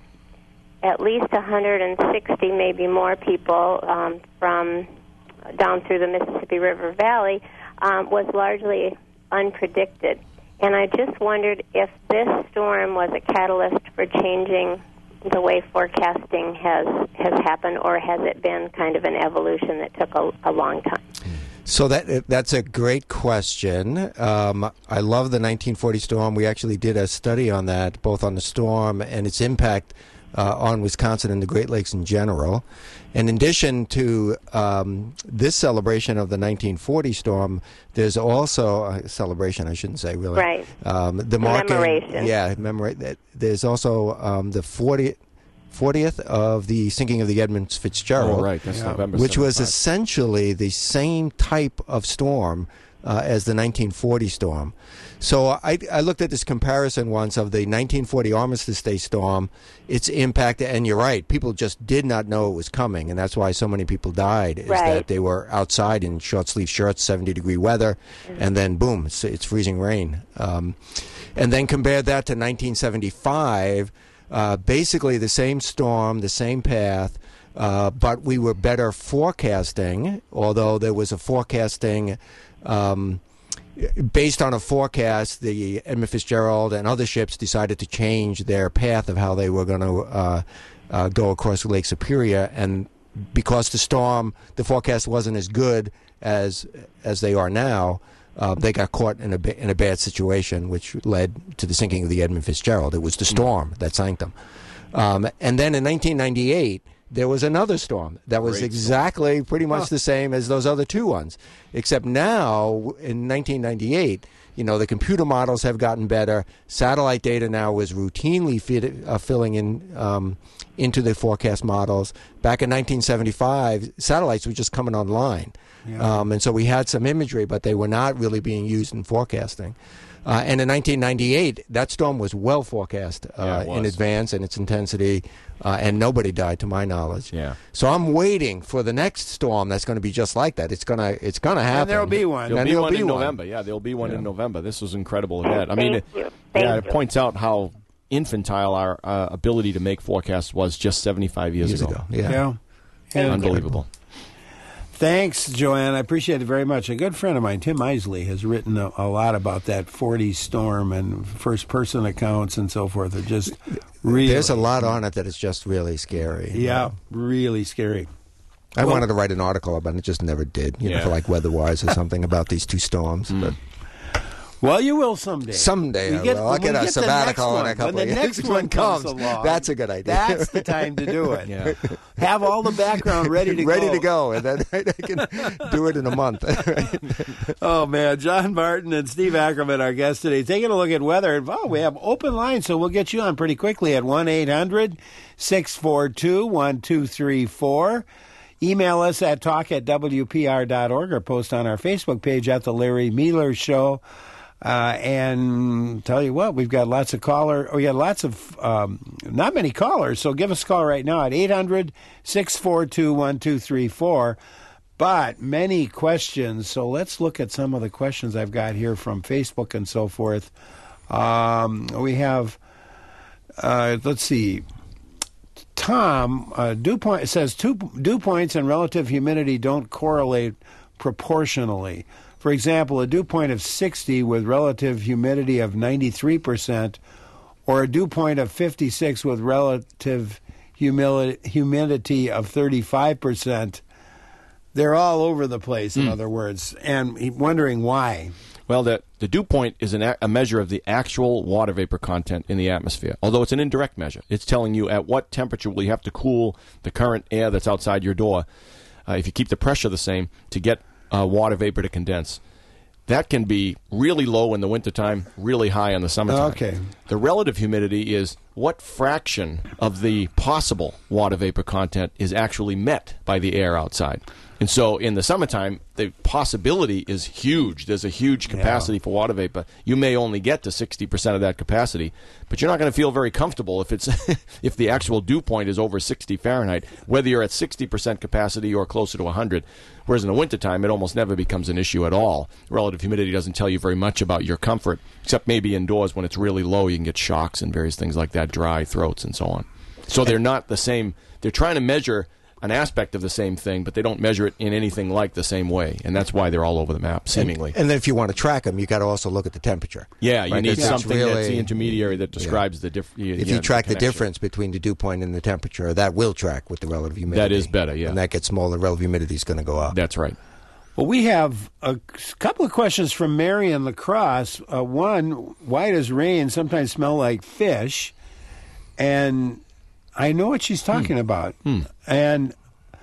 at least one hundred sixty, maybe more people um, from down through the Mississippi River Valley, um, was largely unpredicted. And I just wondered if this storm was a catalyst for changing the way forecasting has, has happened, or has it been kind of an evolution that took a, a long time? So that that's a great question. Um, I love the nineteen forty storm. We actually did a study on that, both on the storm and its impact uh, on Wisconsin and the Great Lakes in general. And in addition to um, this celebration of the nineteen forty storm, there's also a celebration, I shouldn't say really. Right. Um, the marking, Commemoration. Yeah, commemorate. There's also um, the fortieth, fortieth of the sinking of the Edmund Fitzgerald. Oh, right. That's Yeah. November Which was seventy-five. essentially the same type of storm uh, as the nineteen forty storm. So I, I looked at this comparison once of the nineteen forty Armistice Day storm, its impact, and you're right, people just did not know it was coming, and that's why so many people died, is Right. that they were outside in short-sleeve shirts, seventy-degree weather, Mm-hmm. and then boom, it's, it's freezing rain. Um, and then compare that to nineteen seventy-five, uh, basically the same storm, the same path, uh, but we were better forecasting, although there was a forecasting um, based on a forecast. The Edmund Fitzgerald and other ships decided to change their path of how they were going to uh, uh, go across Lake Superior, and because the storm, the forecast wasn't as good as as they are now, uh, they got caught in a ba- in a bad situation, which led to the sinking of the Edmund Fitzgerald. It was the storm that sank them. Um, and then in nineteen ninety-eight, there was another storm that was Great exactly pretty much the same as those other two ones, except now in nineteen ninety-eight, you know, the computer models have gotten better. Satellite data now is routinely fit, uh, filling in um, into the forecast models. Back in nineteen seventy-five, satellites were just coming online. Yeah. Um, and so we had some imagery, but they were not really being used in forecasting. Uh, and in nineteen ninety-eight, that storm was well forecast uh, Yeah, it in was. advance in its intensity, uh, and nobody died, to my knowledge. Yeah. So I'm waiting for the next storm that's going to be just like that. It's gonna, it's gonna happen. And there'll be one. There'll And be there'll one be in one. November. Yeah, there'll be one Yeah. in November. This was an incredible event. I mean, Thank it, you. Thank yeah, you. it points out how infantile our uh, ability to make forecasts was just seventy-five years, Years ago. ago, yeah. Yeah. Yeah. Unbelievable. Thanks, Joanne. I appreciate it very much. A good friend of mine, Tim Isley, has written a, a lot about that forty storm and first-person accounts and so forth. They're just really... There's a lot on it that is just really scary. Yeah, really scary. I Well- wanted to write an article about it, just never did. You know, Yeah. for like WeatherWise or something about these two storms. But Well, you will someday. someday We I get- will. I'll when get we a get the sabbatical next in a one. couple When of the years. next When one comes comes, along, that's a good idea. That's the time to do it. Yeah. Have all the background ready to ready go. to go, and then I can do it in a month. Oh, man. John Martin and Steve Ackerman, our guests today, taking a look at weather. Oh, we have open lines, so we'll get you on pretty quickly at one eight hundred six four two one two three four. Email us at talk at w p r dot org or post on our Facebook page at The Larry Mealer Show. Uh, and tell you what, we've got lots of caller. We got lots of, um, not many callers, so give us a call right now at eight hundred six four two one two three four. But many questions, so let's look at some of the questions I've got here from Facebook and so forth. Um, we have, uh, let's see, Tom, uh, dew point says two dew points and relative humidity don't correlate proportionally. For example, a dew point of sixty with relative humidity of ninety-three percent or a dew point of fifty-six with relative humili- humidity of thirty-five percent. They're all over the place, in Mm. other words, and he- wondering why. Well, the, the dew point is an a, a measure of the actual water vapor content in the atmosphere, although it's an indirect measure. It's telling you at what temperature will you have to cool the current air that's outside your door, uh, if you keep the pressure the same, to get uh, water vapor to condense. That can be really low in the wintertime, really high in the summertime. Okay. The relative humidity is what fraction of the possible water vapor content is actually met by the air outside. And so in the summertime, the possibility is huge. There's a huge capacity for water vapor. You may only get to sixty percent of that capacity, but you're not going to feel very comfortable if it's if the actual dew point is over sixty Fahrenheit, whether you're at sixty percent capacity or closer to one hundred. Whereas in the wintertime, it almost never becomes an issue at all. Relative humidity doesn't tell you very much about your comfort, except maybe indoors when it's really low, you can get shocks and various things like that, dry throats and so on. So they're not the same. They're trying to measure an aspect of the same thing, but they don't measure it in anything like the same way, and that's why they're all over the map, seemingly. And, and then if you want to track them, you got to also look at the temperature. Yeah, you right? need That's something really, that's the intermediary that describes the difference. If you track the difference between the dew point and the temperature, that will track with the relative humidity. That is better, yeah. And that gets smaller, the relative humidity is going to go up. That's right. Well, we have a couple of questions from Mary in La Crosse. Uh, one, why does rain sometimes smell like fish? And I know what she's talking Hmm. about. Hmm. And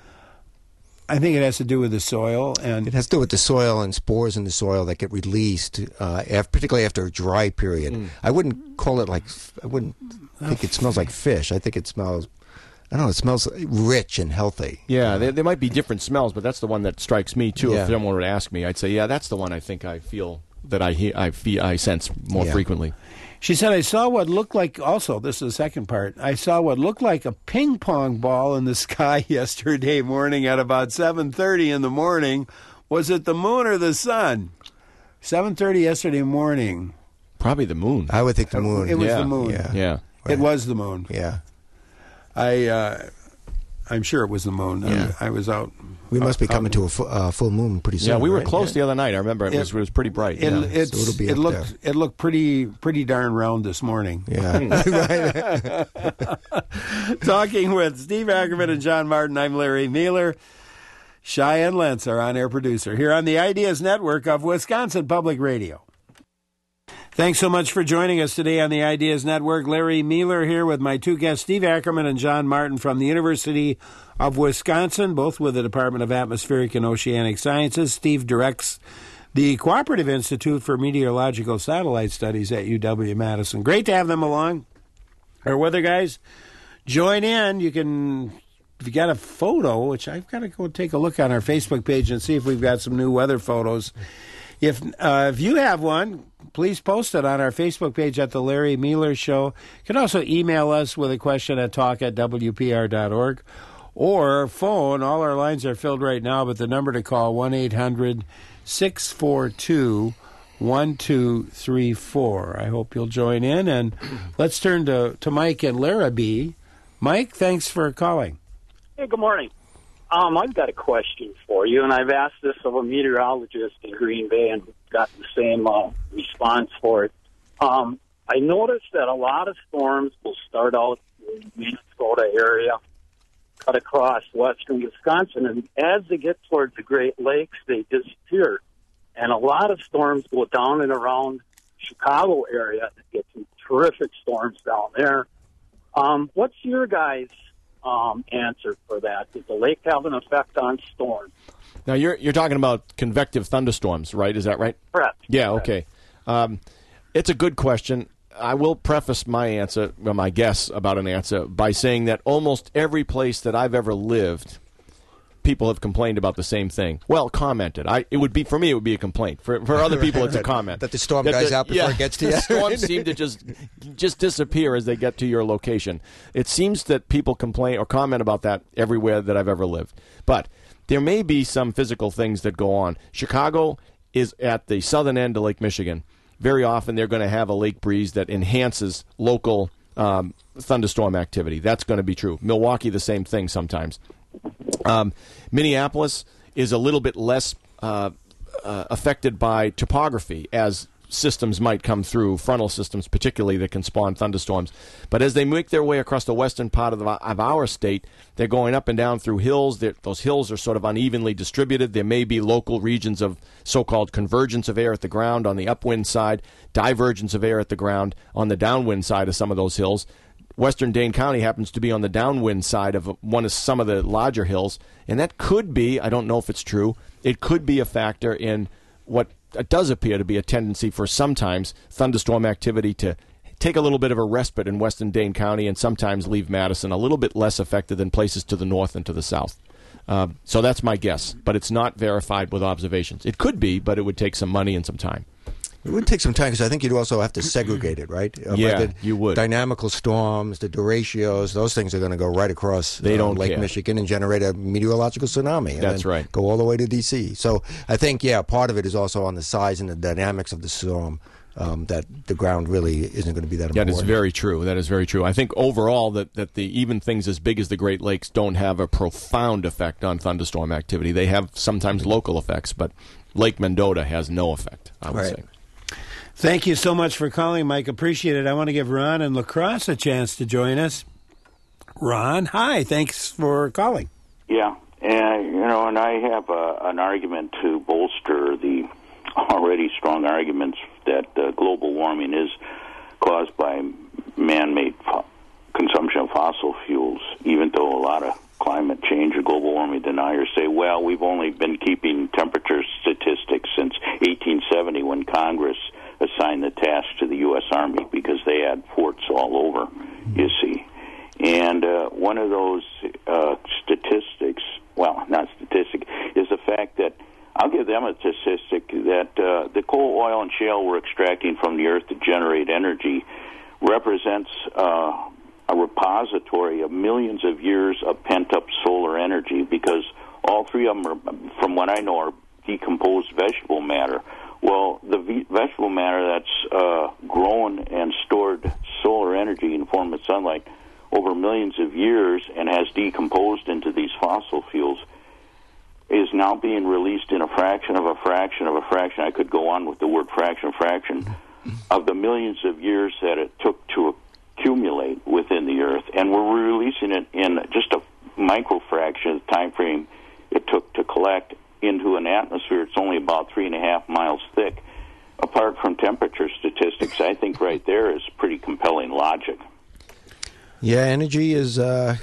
I think it has to do with the soil. And It has to do with the soil and spores in the soil that get released, uh, af- particularly after a dry period. Mm. I wouldn't call it like, I wouldn't think it smells like fish. I think it smells, I don't know, it smells rich and healthy. Yeah, there, there might be different smells, but that's the one that strikes me too. Yeah. If someone were to ask me, I'd say, yeah, that's the one I think I feel that I he- I feel I sense more Yeah. frequently. she said, I saw what looked like, also, this is the second part, I saw what looked like a ping pong ball in the sky yesterday morning at about seven thirty in the morning. Was it the moon or the sun? seven thirty yesterday morning. Probably the moon. I would think the moon. It was yeah. the moon. Yeah. Yeah. It was the moon. Yeah. I, uh, I'm sure it was the moon. Yeah. I, I was out. We must be out- coming to a fu- uh, full moon pretty soon. Yeah, we were right? close Yeah. the other night. I remember it, It- was, it was pretty bright. It, yeah. it's, So it'll be it up looked it looked pretty pretty darn round this morning. Yeah. Talking with Steve Ackerman and John Martin, I'm Larry Mealer. Cheyenne Lentz, our on-air producer, here on the Ideas Network of Wisconsin Public Radio. Thanks so much for joining us today on the Ideas Network. Larry Mealer here with my two guests, Steve Ackerman and John Martin from the University of Wisconsin, both with the Department of Atmospheric and Oceanic Sciences. Steve directs the Cooperative Institute for Meteorological Satellite Studies at U W-Madison. Great to have them along. Our weather guys, join in. You can, if you got a photo, which I've got to go take a look on our Facebook page and see if we've got some new weather photos. If uh, if you have one, please post it on our Facebook page at The Larry Mueller Show. You can also email us with a question at talk at W P R dot org or phone. All our lines are filled right now, but the number to call, one eight hundred six four two one two three four. I hope you'll join in. And let's turn to, to Mike and Larrabee. Mike, thanks for calling. Hey, good morning. Um, I've got a question for you, and I've asked this of a meteorologist in Green Bay and got the same uh, response for it. Um, I noticed that a lot of storms will start out in the Minnesota area, cut across western Wisconsin, and as they get towards the Great Lakes, they disappear. And a lot of storms go down and around Chicago area and get some terrific storms down there. Um, what's your guys' um, answer for that? Does the lake have an effect on storms? Now, you're you're talking about convective thunderstorms, right? Is that right? Correct. Yeah, Correct. okay. Um, it's a good question. I will preface my answer, or my guess about an answer, by saying that almost every place that I've ever lived, people have complained about the same thing. Well, commented. I it would be for me. It would be a complaint. For for other people, it's a comment that the storm that dies the, out before yeah, it gets to you. The storms seem to just just disappear as they get to your location. It seems that people complain or comment about that everywhere that I've ever lived. But there may be some physical things that go on. Chicago is at the southern end of Lake Michigan. Very often, they're going to have a lake breeze that enhances local um, thunderstorm activity. That's going to be true. Milwaukee, the same thing sometimes. Um, Minneapolis is a little bit less uh, uh, affected by topography, as systems might come through, frontal systems particularly, that can spawn thunderstorms. But as they make their way across the western part of, the, of our state, they're going up and down through hills. They're, those hills are sort of unevenly distributed. There may be local regions of so-called convergence of air at the ground on the upwind side, divergence of air at the ground on the downwind side of some of those hills. Western Dane County happens to be on the downwind side of one of some of the larger hills, and that could be, I don't know if it's true, it could be a factor in what it does appear to be a tendency for sometimes thunderstorm activity to take a little bit of a respite in Western Dane County and sometimes leave Madison a little bit less affected than places to the north and to the south. Uh, so that's my guess, but it's not verified with observations. It could be, but it would take some money and some time. It would take some time because I think you'd also have to segregate it, right? Uh, yeah, the you would. Dynamical storms, the deratios, those things are going to go right across they don't uh, Lake care. Michigan and generate a meteorological tsunami. And That's then right. Go all the way to D C. So I think, yeah, part of it is also on the size and the dynamics of the storm. Um, that the ground really isn't going to be that important. That is very true. That is very true. I think overall that, that the even things as big as the Great Lakes don't have a profound effect on thunderstorm activity. They have sometimes local effects, but Lake Mendota has no effect, I would Right. say. Thank you so much for calling, Mike. Appreciate it. I want to give Ron and La Crosse a chance to join us. Ron, hi. Thanks for calling. Yeah, and you know, and I have a, an argument to bolster the already strong arguments that uh, global warming is caused by man-made fo- consumption of fossil fuels, even though a lot of climate change or global warming deniers say, well, we've only been keeping temperature statistics since eighteen seventy when Congress assigned the task to the U S Army because they had forts all over, you see. And uh, one of those uh, statistics, well, not statistic, is the fact that I'll give them a statistic that uh, the coal, oil, and shale we're extracting from the earth to generate energy represents uh, a repository of millions of years of pent-up solar energy because all three of them, are, from what I know, are decomposed vegetable matter. Well, the ve- vegetable matter that's uh, grown and stored solar energy in the form of sunlight over millions of years and has decomposed into these fossil fuels is now being released in a fraction of a fraction of a fraction. I could go on with the word fraction, fraction, of the millions of years that it took to accumulate within the earth. And we're releasing it in just a micro fraction of the time frame it took to collect into an atmosphere. It's only about three and a half miles thick. Apart from temperature statistics, I think right there is pretty compelling logic. Yeah, energy is uh,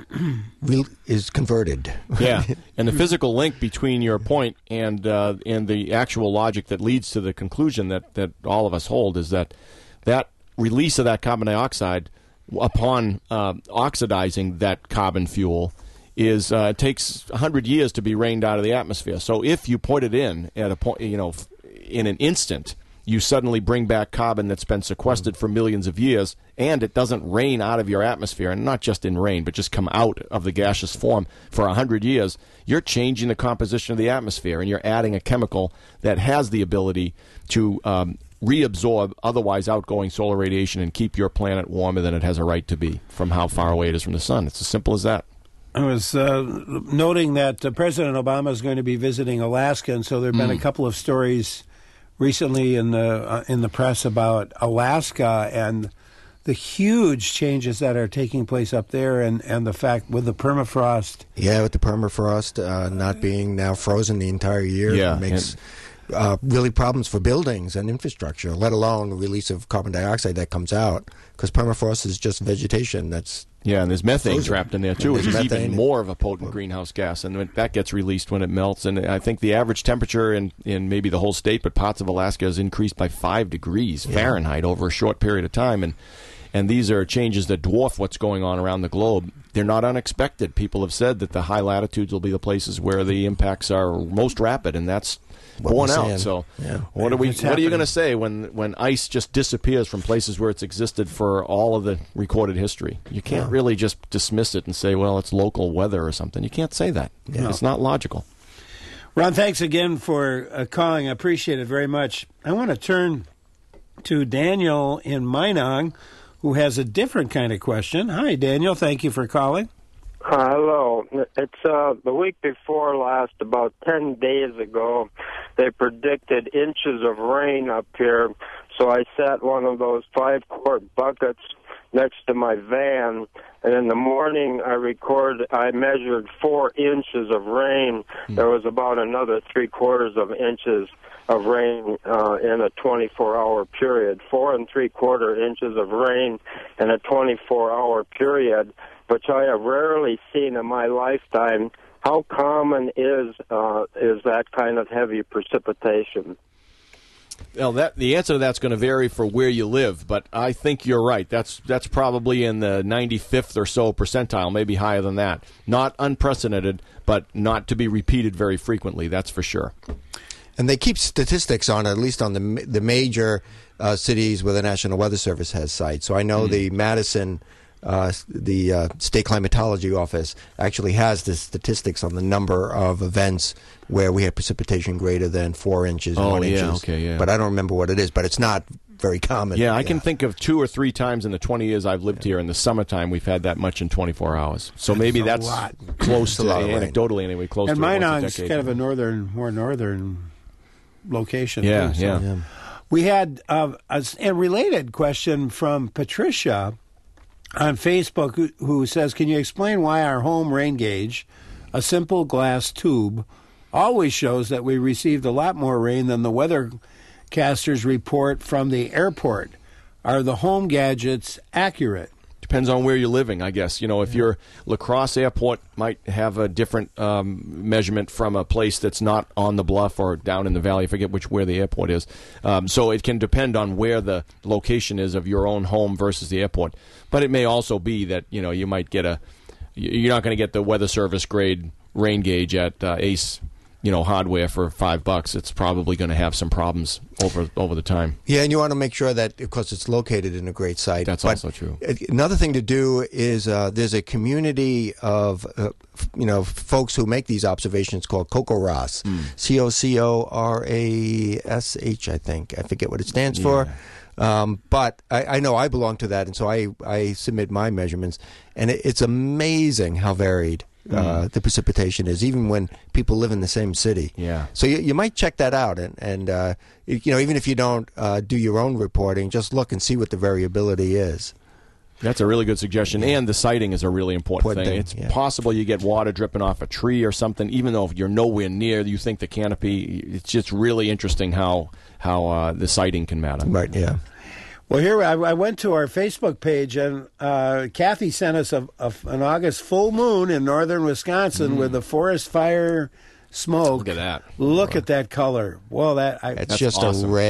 re- is converted. Yeah, and the physical link between your point and uh, and the actual logic that leads to the conclusion that, that all of us hold is that that release of that carbon dioxide upon uh, oxidizing that carbon fuel is uh, it takes one hundred years to be rained out of the atmosphere. So if you put it in at a point, you know, in an instant, you suddenly bring back carbon that's been sequestered for millions of years, and it doesn't rain out of your atmosphere, and not just in rain, but just come out of the gaseous form for one hundred years, you're changing the composition of the atmosphere, and you're adding a chemical that has the ability to um, reabsorb otherwise outgoing solar radiation and keep your planet warmer than it has a right to be from how far away it is from the sun. It's as simple as that. I was uh, noting that uh, President Obama is going to be visiting Alaska, and so there have been Mm. a couple of stories recently in the uh, in the press about Alaska and the huge changes that are taking place up there, and, and the fact with the permafrost. Yeah, with the permafrost uh, not being now frozen the entire year, Yeah, it makes uh, really problems for buildings and infrastructure, let alone the release of carbon dioxide that comes out, because permafrost is just vegetation that's Yeah, and there's methane frozen. trapped in there, too, which There's is methane. even more of a potent greenhouse gas, and when that gets released when it melts. And I think the average temperature in, in maybe the whole state, but parts of Alaska, has increased by five degrees Fahrenheit over a short period of time. And and these are changes that dwarf what's going on around the globe. They're not unexpected. People have said that the high latitudes will be the places where the impacts are most rapid, and that's What borne we're out. saying. So Yeah. what are we? It's What are you happening. going to say when when ice just disappears from places where it's existed for all of the recorded history? You can't Yeah. really just dismiss it and say, well, it's local weather or something. You can't say that. Yeah. It's not logical. Ron, thanks again for uh, calling. I appreciate it very much. I want to turn to Daniel in Minong, who has a different kind of question. Hi, Daniel. Thank you for calling. Uh, hello. It's uh, the week before last, about ten days ago, they predicted inches of rain up here. So I set one of those five-quart buckets next to my van, and in the morning I record. I measured four inches of rain. Mm. There was about another three-quarters of inches of rain uh, in a twenty-four hour period. Four and three-quarter inches of rain in a twenty-four hour period, which I have rarely seen in my lifetime. How common is uh, is that kind of heavy precipitation? Well, that the answer to that's going to vary for where you live, but I think you're right. That's that's probably in the ninety-fifth or so percentile, maybe higher than that. Not unprecedented, but not to be repeated very frequently. That's for sure. And they keep statistics on, at least on the the major uh, cities where the National Weather Service has sites. So I know Mm. the Madison, uh, the uh, State Climatology Office actually has the statistics on the number of events where we have precipitation greater than four inches. Oh, one yeah, inches. okay, yeah. But I don't remember what it is. But it's not very common. Yeah, I can think of two or three times in the twenty years I've lived here in the summertime we've had that much in twenty-four hours. So maybe That's a that's lot. close It's a to, lot of rain. anecdotally anyway, close And to it once a Minong's decade. kind of a northern, more northern location. Yeah, too, so. yeah. Yeah. We had uh, a, a related question from Patricia on Facebook who, who says, can you explain why our home rain gauge, a simple glass tube, always shows that we received a lot more rain than the weathercasters report from the airport? Are the home gadgets accurate? Depends on where you're living, I guess. You know, if you're La Crosse Airport might have a different um, measurement from a place that's not on the bluff or down in the valley. I forget which where the airport is. Um, so it can depend on where the location is of your own home versus the airport. But it may also be that, you know, you might get a you're not going to get the Weather Service grade rain gauge at uh, Ace, you know, hardware for five bucks. It's probably going to have some problems over over the time. Yeah, and you want to make sure that, of course, it's located in a great site. That's But also true. Another thing to do is uh, there's a community of uh, f- you know folks who make these observations called CoCoRaS, Mm. C O C O R A S H, I think. I forget what it stands for. Um, but I, I know I belong to that, and so I, I submit my measurements, and it, it's amazing how varied uh, Mm. the precipitation is, even when people live in the same city. Yeah. So you, you might check that out, and and uh, you you know even if you don't uh, do your own reporting, just look and see what the variability is. That's a really good suggestion, and the sighting is a really important, Important thing. thing, It's yeah. possible you get water dripping off a tree or something, even though you're nowhere near. You think the canopy. It's just really interesting how how uh, the sighting can matter. Right. Yeah. Well, here I, I went to our Facebook page, and uh, Kathy sent us a, a, an August full moon in northern Wisconsin with the forest fire smoke. Look at that! Look at that color. Well, that I, It's That's just awesome. a red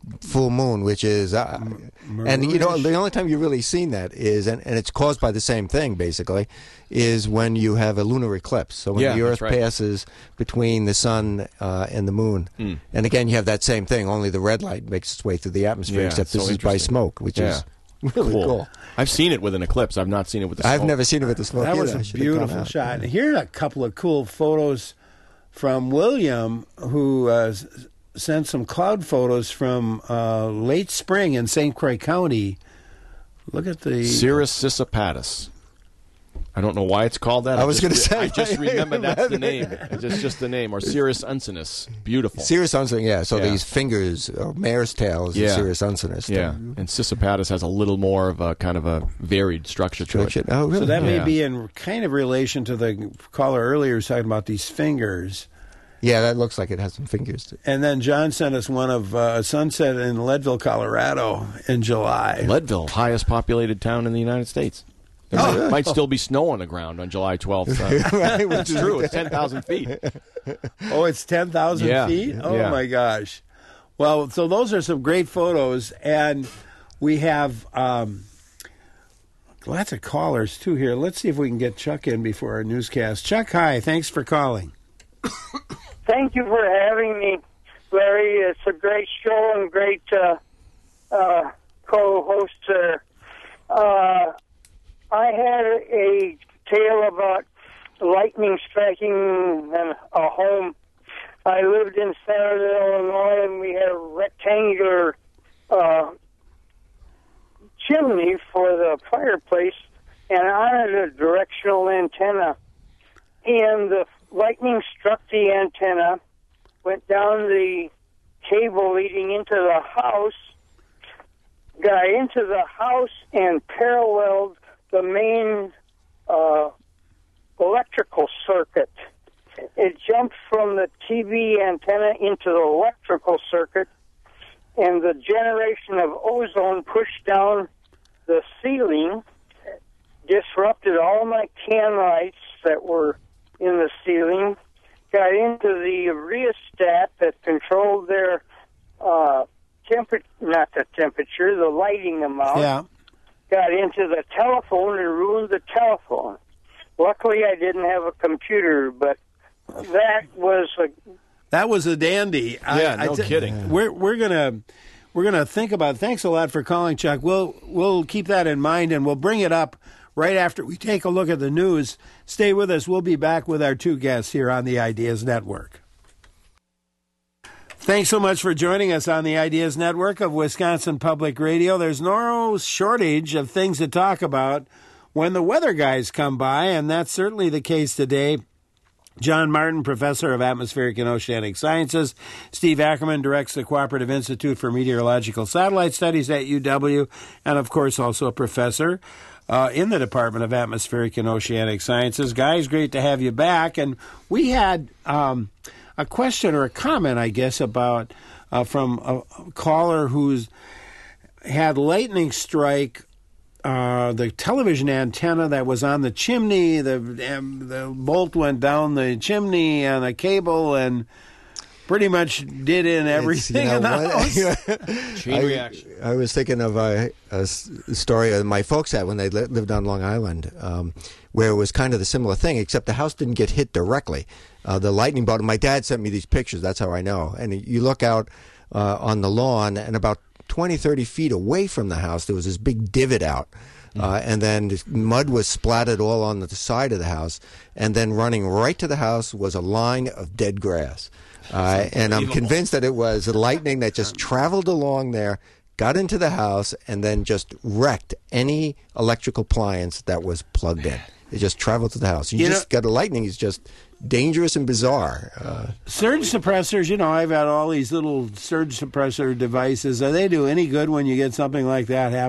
full moon, which is, uh, and you know, the only time you've really seen that is, and, and it's caused by the same thing, basically, is when you have a lunar eclipse. So when Yeah, the Earth that's right. passes between the sun uh, and the moon. Hmm. And again, you have that same thing, only the red light makes its way through the atmosphere, Yeah, except so this is by interesting. smoke, which Yeah. is really cool. I've seen it with an eclipse. I've not seen it with the I've smoke. never seen it with the smoke That was either. I a should have come beautiful out. shot. Here are a couple of cool photos from William, who uh, s- sent some cloud photos from uh, late spring in Saint Croix County. Look at the Cirrus sissipatus. I don't know why it's called that. I was just gonna re- say, I just remember that's the name. It's just, just the name. Or Cirrus uncinus. Beautiful. Cirrus uncinus, yeah. So Yeah. these fingers, or mare's tails, Yeah. is Cirrus uncinus. Yeah. And sissipatus has a little more of a kind of a varied structure to Structure. it. Oh, really? So that may Yeah. be in kind of relation to the caller earlier who was talking about these fingers. Yeah, that looks like it has some fingers. To it. And then John sent us one of uh, a sunset in Leadville, Colorado in July. Leadville, highest populated town in the United States. There Oh, might, really? might still be snow on the ground on July twelfth. Uh, Right, which it's is- true. It's ten thousand feet. Oh, it's ten thousand Yeah. feet? Oh, Yeah. my gosh. Well, so those are some great photos. And we have um, lots of callers, too, here. Let's see if we can get Chuck in before our newscast. Chuck, hi. Thanks for calling. Thank you for having me, Larry. It's a great show and great uh, uh, co-host. Uh, uh, I had a tale about lightning striking a home. I lived in Centerville, Illinois, and we had a rectangular uh, chimney for the fireplace, and on it a directional antenna. And the lightning struck the antenna, went down the cable leading into the house, got into the house, and paralleled the main uh, electrical circuit. It jumped from the T V antenna into the electrical circuit, and the generation of ozone pushed down the ceiling, disrupted all my can lights that were in the ceiling, got into the rheostat that controlled their uh, temperature, not the temperature, the lighting amount. Yeah. Got into the telephone and ruined the telephone. Luckily, I didn't have a computer, but that was a That was a dandy. Yeah, no kidding. We're we're gonna we're gonna think about. Thanks a lot for calling, Chuck. We'll we'll keep that in mind, and we'll bring it up right after we take a look at the news. Stay with us. We'll be back with our two guests here on the Ideas Network. Thanks so much for joining us on the Ideas Network of Wisconsin Public Radio. There's no shortage of things to talk about when the weather guys come by, and that's certainly the case today. John Martin, Professor of Atmospheric and Oceanic Sciences. Steve Ackerman directs the Cooperative Institute for Meteorological Satellite Studies at U W, and of course also a professor uh, in the Department of Atmospheric and Oceanic Sciences. Guys, great to have you back. And we had um, a question or a comment, I guess, about uh, from a caller who's had lightning strike Uh, the television antenna that was on the chimney. The um, the bolt went down the chimney and a cable and pretty much did in everything you know in the what? house. Chain I, reaction. I was thinking of a, a s- story that my folks had when they li- lived on Long Island, um, where it was kind of the similar thing, except the house didn't get hit directly. Uh, the lightning bolt. My dad sent me these pictures. That's how I know. And you look out uh, on the lawn, and about twenty, thirty feet away from the house, there was this big divot out. Uh, and then mud was splattered all on the side of the house. And then running right to the house was a line of dead grass. Uh, and I'm convinced that it was lightning that just traveled along there, got into the house, and then just wrecked any electrical appliance that was plugged in. It just traveled to the house. You, You just know- got a lightning is just dangerous and bizarre. Uh, Surge suppressors, you know, I've got all these little surge suppressor devices. Do they do any good when you get something like that happen?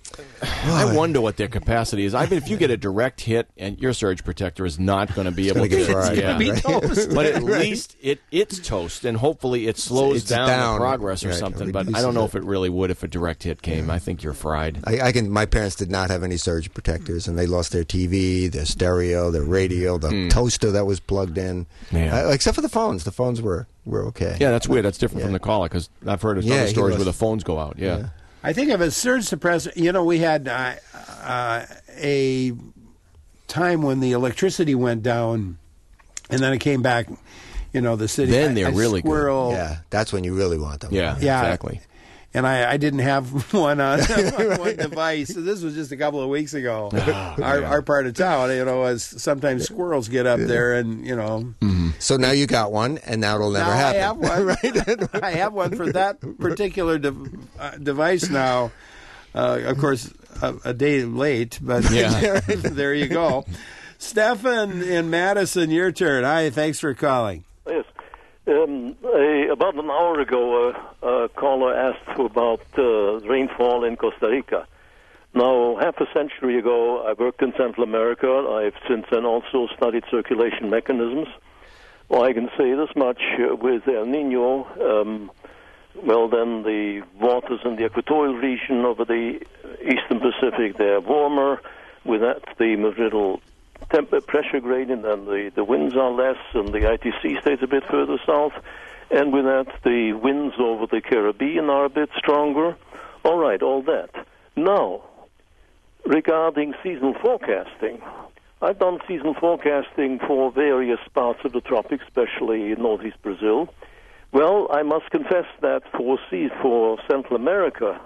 I wonder what their capacity is. I mean, if you get a direct hit, and your surge protector is not going to be able to get fried. yeah. Be toast. But at Right. least it it's toast, and hopefully it slows It's down, down. the progress or Right, something. it But I reduces don't know it. if it really would if a direct hit came. I think you're fried. I, I can. My parents did not have any surge protectors, and they lost their T V, their stereo, their radio, the Mm. toaster that was plugged in. Yeah. Uh, except for the phones. The phones were, were okay. Yeah, that's weird. That's different Yeah. from the caller because I've heard of Yeah, other he stories was- where the phones go out. Yeah. Yeah. I think of a surge suppressor. You know, we had uh, uh, a time when the electricity went down, and then it came back. You know, the city. Then they're a really good. squirrel, Yeah, that's when you really want them. Yeah, Yeah. exactly. And I, I didn't have one on, on one device. So this was just a couple of weeks ago. Oh, our, yeah. our part of town, you know, as sometimes squirrels get up there, and you know. So now you got one, and now it'll never now happen. I have one. I have one for that particular de- uh, device now. Uh, of course, a, a day late, but Yeah. there you go. Stefan in Madison, your turn. Hi, thanks for calling. Yes. Um, a, about an hour ago, uh, a caller asked about uh, rainfall in Costa Rica. Now, half a century ago, I worked in Central America. I've since then also studied circulation mechanisms. Well, I can say this much, uh, with El Nino, um, well, then the waters in the equatorial region over the eastern Pacific, they're warmer. With that, the meridional temp- pressure gradient and the, the winds are less, and the I T C stays a bit further south. And with that, the winds over the Caribbean are a bit stronger. All right, all that. Now, regarding seasonal forecasting, I've done seasonal forecasting for various parts of the tropics, especially in northeast Brazil. Well, I must confess that for sea- for Central America,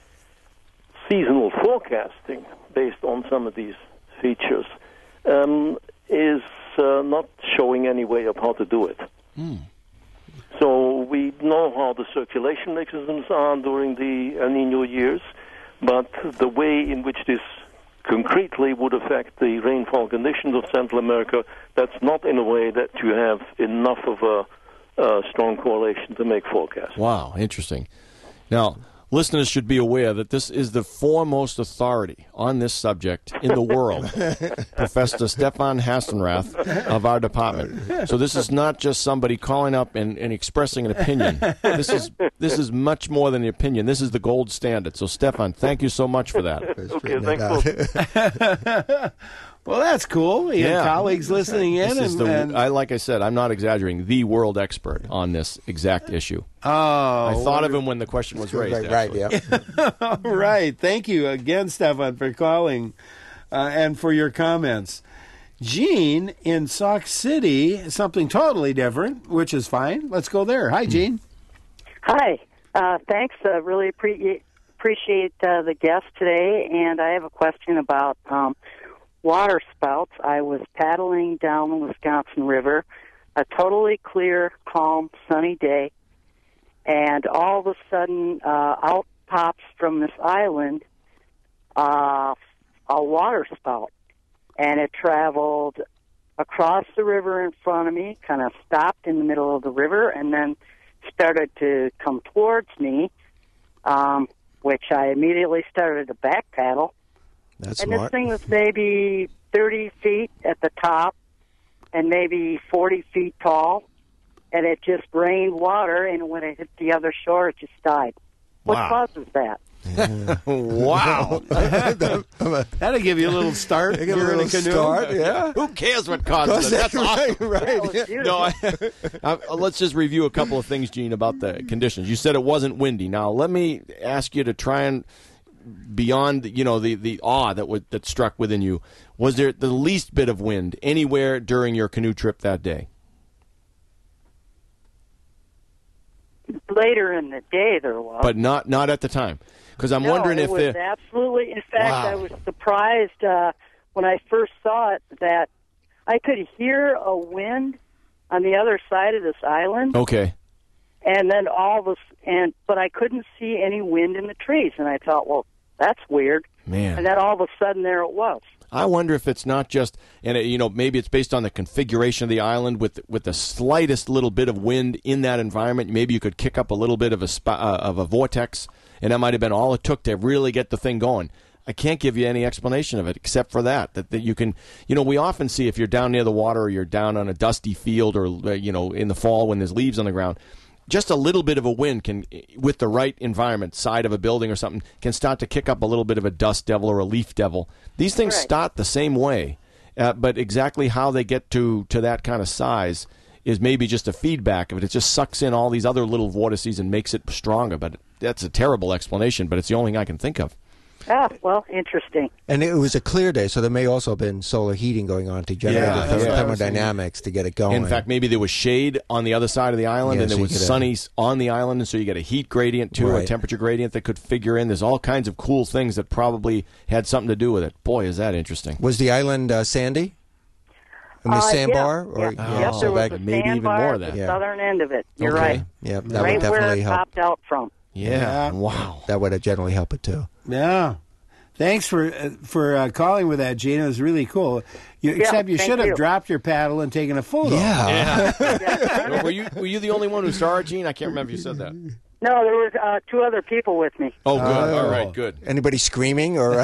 seasonal forecasting based on some of these features um, is uh, not showing any way of how to do it. Mm. So we know how the circulation mechanisms are during the El Nino years, but the way in which this concretely would affect the rainfall conditions of Central America, that's not in a way that you have enough of a, a strong correlation to make forecasts. Wow, interesting. Now, listeners should be aware that this is the foremost authority on this subject in the world, Professor Stefan Hasenrath of our department. So this is not just somebody calling up and, and expressing an opinion. This is this is much more than an opinion. This is the gold standard. So, Stefan, thank you so much for that. Okay, thanks for... Well, that's cool. You have colleagues listening in. This is and, the, and, I, like I said, I'm not exaggerating, the world expert on this exact issue. oh, I thought of him when the question was raised. Right, right, actually. yeah. All right. Thank you again, Stefan, for calling uh, and for your comments. Gene in Sauk City, something totally different, which is fine. Let's go there. Hi, Gene. Hi. Uh, thanks. Uh, really appreciate appreciate uh, the guest today, and I have a question about um, water spouts. I was paddling down the Wisconsin River, a totally clear, calm, sunny day, and all of a sudden, uh, out pops from this island uh, a water spout, and it traveled across the river in front of me, kind of stopped in the middle of the river, and then started to come towards me, um, which I immediately started to back paddle. That's and smart. this thing was maybe thirty feet at the top and maybe forty feet tall, and it just rained water, and when it hit the other shore, it just died. What Wow. causes that? Wow. That'll give you a little start. Give a You're in little canoe. start, yeah. Who cares what causes it? That's right, awesome. right. yeah. No, I, uh, let's just review a couple of things, Gene, about the conditions. You said it wasn't windy. Now, let me ask you to try and, beyond, you know, the, the awe that w- that struck within you, was there the least bit of wind anywhere during your canoe trip that day? Later in the day, there was. But not not at the time. Because I'm no, wondering it if was there... absolutely. In fact, Wow. I was surprised uh, when I first saw it that I could hear a wind on the other side of this island, Okay. and then all this, and but I couldn't see any wind in the trees, and I thought, well, that's weird. Man. And then all of a sudden, there it was. I wonder if it's not just, and it, you know, maybe it's based on the configuration of the island with with the slightest little bit of wind in that environment. Maybe you could kick up a little bit of a sp- uh, of a vortex, and that might have been all it took to really get the thing going. I can't give you any explanation of it except for that, that, that you can, you know, we often see if you're down near the water or you're down on a dusty field or, uh, you know, in the fall when there's leaves on the ground, just a little bit of a wind can, with the right environment, side of a building or something, can start to kick up a little bit of a dust devil or a leaf devil. These things Right. start the same way, uh, but exactly how they get to, to that kind of size is maybe just a feedback of it. It just sucks in all these other little vortices and makes it stronger, but that's a terrible explanation, but it's the only thing I can think of. Ah, well, interesting. And it was a clear day, so there may also have been solar heating going on to generate Yeah, the that's what I was thermodynamics to get it going. In fact, maybe there was shade on the other side of the island, Yeah, and there so you was could have- sunny on the island, and so you get a heat gradient, too, a Right. temperature gradient that could figure in. There's all kinds of cool things that probably had something to do with it. Boy, is that interesting. Was the island uh, sandy? I mean, Uh, sandbar? yeah, Or, yeah. yeah, Yep, so there was that- a maybe even sandbar more at of that. the Yeah. southern end of it. You're Okay. right. Yeah, that right would where definitely it help. popped out from. Yeah, wow. That would have generally helped it, too. Yeah. Thanks for uh, for uh, calling with that, Gina. It was really cool. You, Yeah, except you thank should have you. dropped your paddle and taken a photo. Yeah. were you were you the only one who saw it, Gene? I can't remember if you said that. No, there was uh, two other people with me. Oh, good. Oh. All right, good. Anybody screaming? or?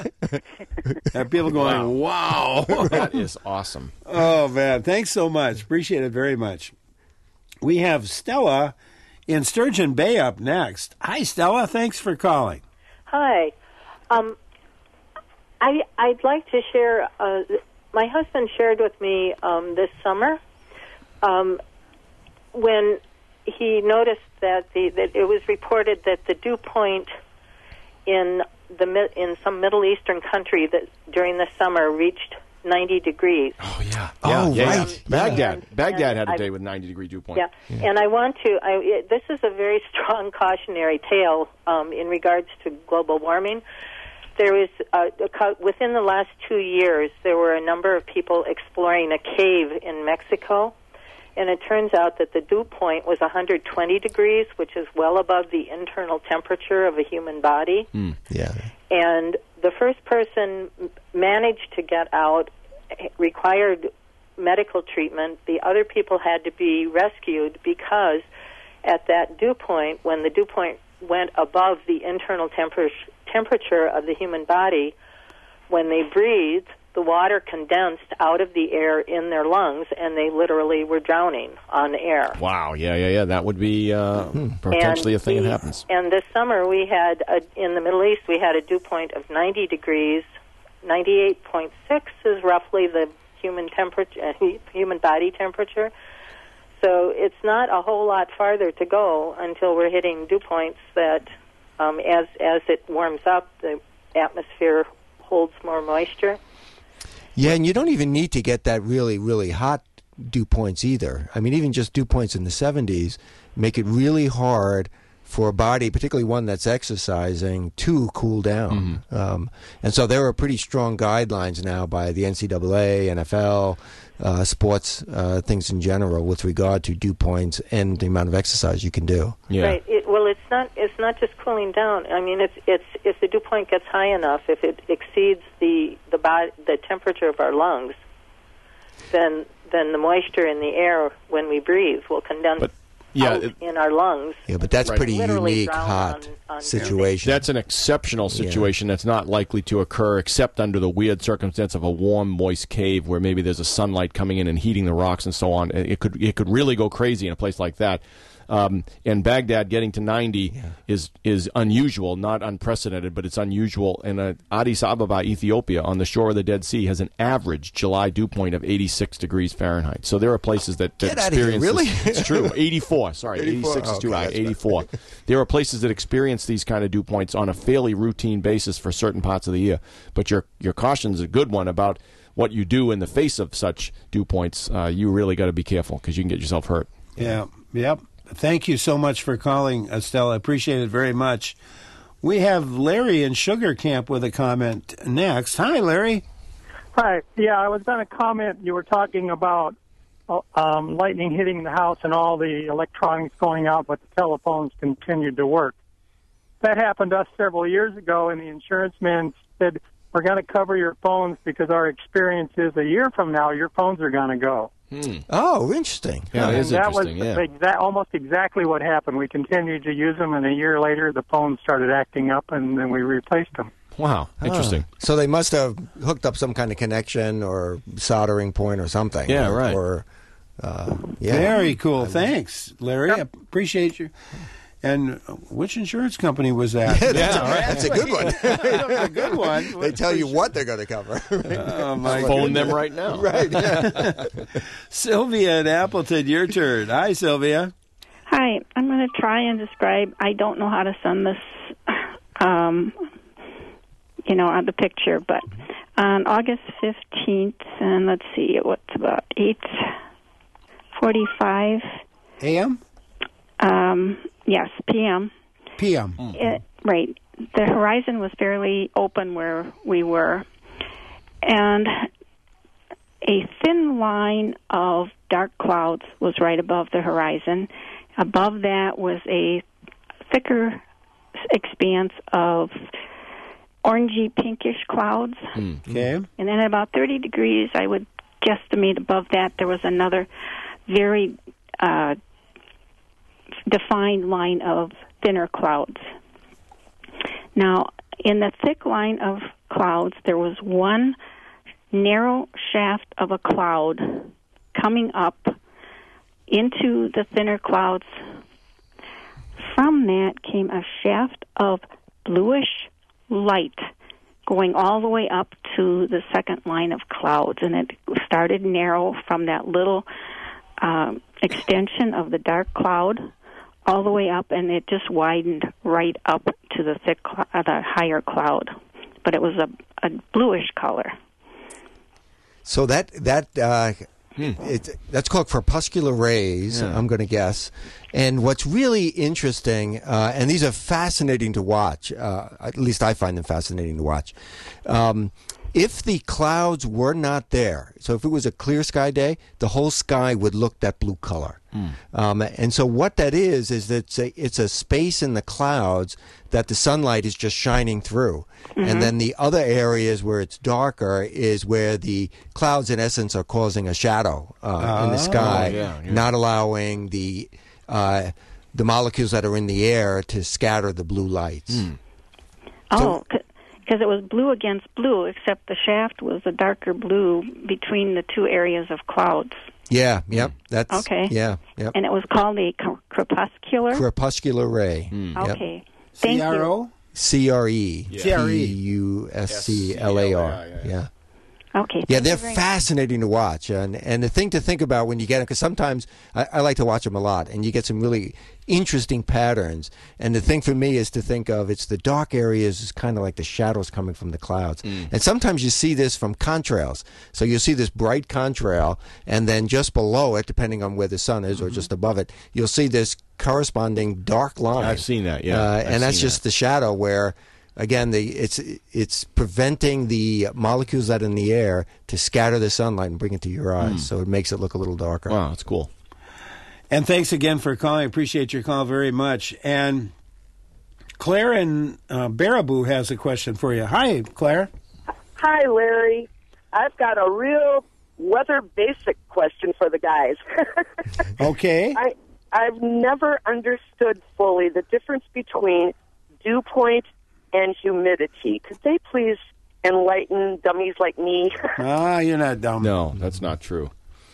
Are people going, wow. That is awesome. Oh, man. Thanks so much. Appreciate it very much. We have Stella in Sturgeon Bay up next. Hi, Stella. Thanks for calling. Hi. Um, I, I'd like to share, uh, my husband shared with me um, this summer um, when he noticed that the that it was reported that the dew point in the mi- in some Middle Eastern country that during the summer reached ninety degrees. Oh, yeah. Oh, yeah, yeah. right. Baghdad. And- Baghdad and had a I- day with ninety degree dew point. Yeah. And I want to. I, it, this is a very strong cautionary tale um, in regards to global warming. There is uh, a, co- within the last two years, there were a number of people exploring a cave in Mexico, and it turns out that the dew point was one hundred twenty degrees, which is well above the internal temperature of a human body. Mm. Yeah. And the first person m- managed to get out, eh, required medical treatment. The other people had to be rescued because at that dew point, when the dew point went above the internal temper- temperature of the human body, when they breathed, the water condensed out of the air in their lungs, and they literally were drowning on air. Wow. Yeah, yeah, yeah. That would be uh, potentially And a thing the- that happens. And this summer, we had a, in the Middle East, we had a dew point of ninety degrees. ninety-eight point six is roughly the human temperature, uh, human body temperature. So it's not a whole lot farther to go until we're hitting dew points that, um, as as it warms up, the atmosphere holds more moisture. Yeah, and you don't even need to get that really, really hot dew points either. I mean, even just dew points in the seventies make it really hard for a body, particularly one that's exercising, to cool down. Mm-hmm. Um, and so there are pretty strong guidelines now by the N C double A, N F L, uh, sports uh, things in general with regard to dew points and the amount of exercise you can do. Yeah. Right. It, well, it's not. It's not just cooling down. I mean, it's it's if the dew point gets high enough, if it exceeds the the body, the temperature of our lungs, then then the moisture in the air when we breathe will condense But, yeah, out it- in our lungs. Yeah, but that's Right. pretty Literally unique, drown hot on- on situation. That's an exceptional situation that's not likely to occur except under the weird circumstance of a warm, moist cave where maybe there's a sunlight coming in and heating the rocks and so on. It it could it could really go crazy in a place like that. Um, and Baghdad getting to ninety is is unusual, not unprecedented, but it's unusual. And uh, Addis Ababa, Ethiopia, on the shore of the Dead Sea, has an average July dew point of eighty-six degrees Fahrenheit. So there are places that, that Get outta here, experience really? this. It's true. eighty-four. Sorry, eighty-four? eighty-six is Oh, too okay, high. that's eighty-four. There are places that experience these kind of dew points on a fairly routine basis for certain parts of the year. But your your caution is a good one about what you do in the face of such dew points. Uh, you really got to be careful because you can get yourself hurt. Yeah, yep. Thank you so much for calling, Estella. Appreciate it very much. We have Larry in Sugar Camp with a comment next. Hi, Larry. Hi. Yeah, I was going to comment. You were talking about uh, um, lightning hitting the house and all the electronics going out, but the telephones continued to work. That happened to us several years ago, and the insurance man said, we're going to cover your phones because our experience is a year from now, your phones are going to go. Hmm. Oh, interesting. Yeah, it is that interesting, was yeah. exa- almost exactly what happened. We continued to use them, and a year later, the phones started acting up, and then we replaced them. Wow, interesting. Ah. So they must have hooked up some kind of connection or soldering point or something. Yeah, or, right. Or, uh, yeah. Very cool. Thanks, Larry. I appreciate you. And which insurance company was that? Yeah, that's, yeah, a, right. that's a good one. That's a good one. They tell you what they're going to cover. Oh, my Phone goodness. them right now. Right. Yeah. Sylvia in Appleton, your turn. Hi, Sylvia. Hi. I'm going to try and describe. I don't know how to send this, um, you know, on the picture, but on August fifteenth, and let's see, what's about eight forty-five A M? Um, yes, P M. P M. It, right. The horizon was fairly open where we were, and a thin line of dark clouds was right above the horizon. Above that was a thicker expanse of orangey pinkish clouds. Okay. And then at about thirty degrees, I would guesstimate above that, there was another very uh, defined line of thinner clouds. Now, in the thick line of clouds, there was one narrow shaft of a cloud coming up into the thinner clouds. From that came a shaft of bluish light going all the way up to the second line of clouds, and it started narrow from that little uh, extension of the dark cloud all the way up, and it just widened right up to the thick, cl- uh, the higher cloud. But it was a, a bluish color. So that that uh, hmm. it, that's called crepuscular rays. Yeah. I'm going to guess. And what's really interesting, uh, and these are fascinating to watch. Uh, at least I find them fascinating to watch. Um, if the clouds were not there, so if it was a clear sky day, the whole sky would look that blue color. Mm. Um, and so what that is is that it's a, it's a space in the clouds that the sunlight is just shining through. Mm-hmm. And then the other areas where it's darker is where the clouds, in essence, are causing a shadow uh, oh, in the sky, yeah, yeah. not allowing the uh, the molecules that are in the air to scatter the blue lights. Mm. Oh, because it was blue against blue, except the shaft was a darker blue between the two areas of clouds. Yeah, yep. That's okay. Yeah, yep. And it was called a crepuscular? Crepuscular ray. Mm. Okay. Yep. Thank C R O? you. C R E. C R E. P U S C L A R. Yeah. Okay. Yeah, they're fascinating to watch, and and the thing to think about when you get them, because sometimes I, I like to watch them a lot, and you get some really interesting patterns. And the thing for me is to think of it's the dark areas is kind of like the shadows coming from the clouds. Mm. And sometimes you see this from contrails. So you'll see this bright contrail, and then just below it, depending on where the sun is, mm-hmm. or just above it, you'll see this corresponding dark line. I've seen that, yeah. Uh, I've and that's seen just that. the shadow where. Again, the, it's it's preventing the molecules that are in the air to scatter the sunlight and bring it to your eyes, mm. so it makes it look a little darker. Wow, that's cool. And thanks again for calling. Appreciate your call very much. And Claire in uh, Baraboo has a question for you. Hi, Claire. Hi, Larry. I've got a real weather basic question for the guys. Okay. I, I've never understood fully the difference between dew point and humidity. Could they please enlighten dummies like me? Ah, you're not dumb. No, that's not true.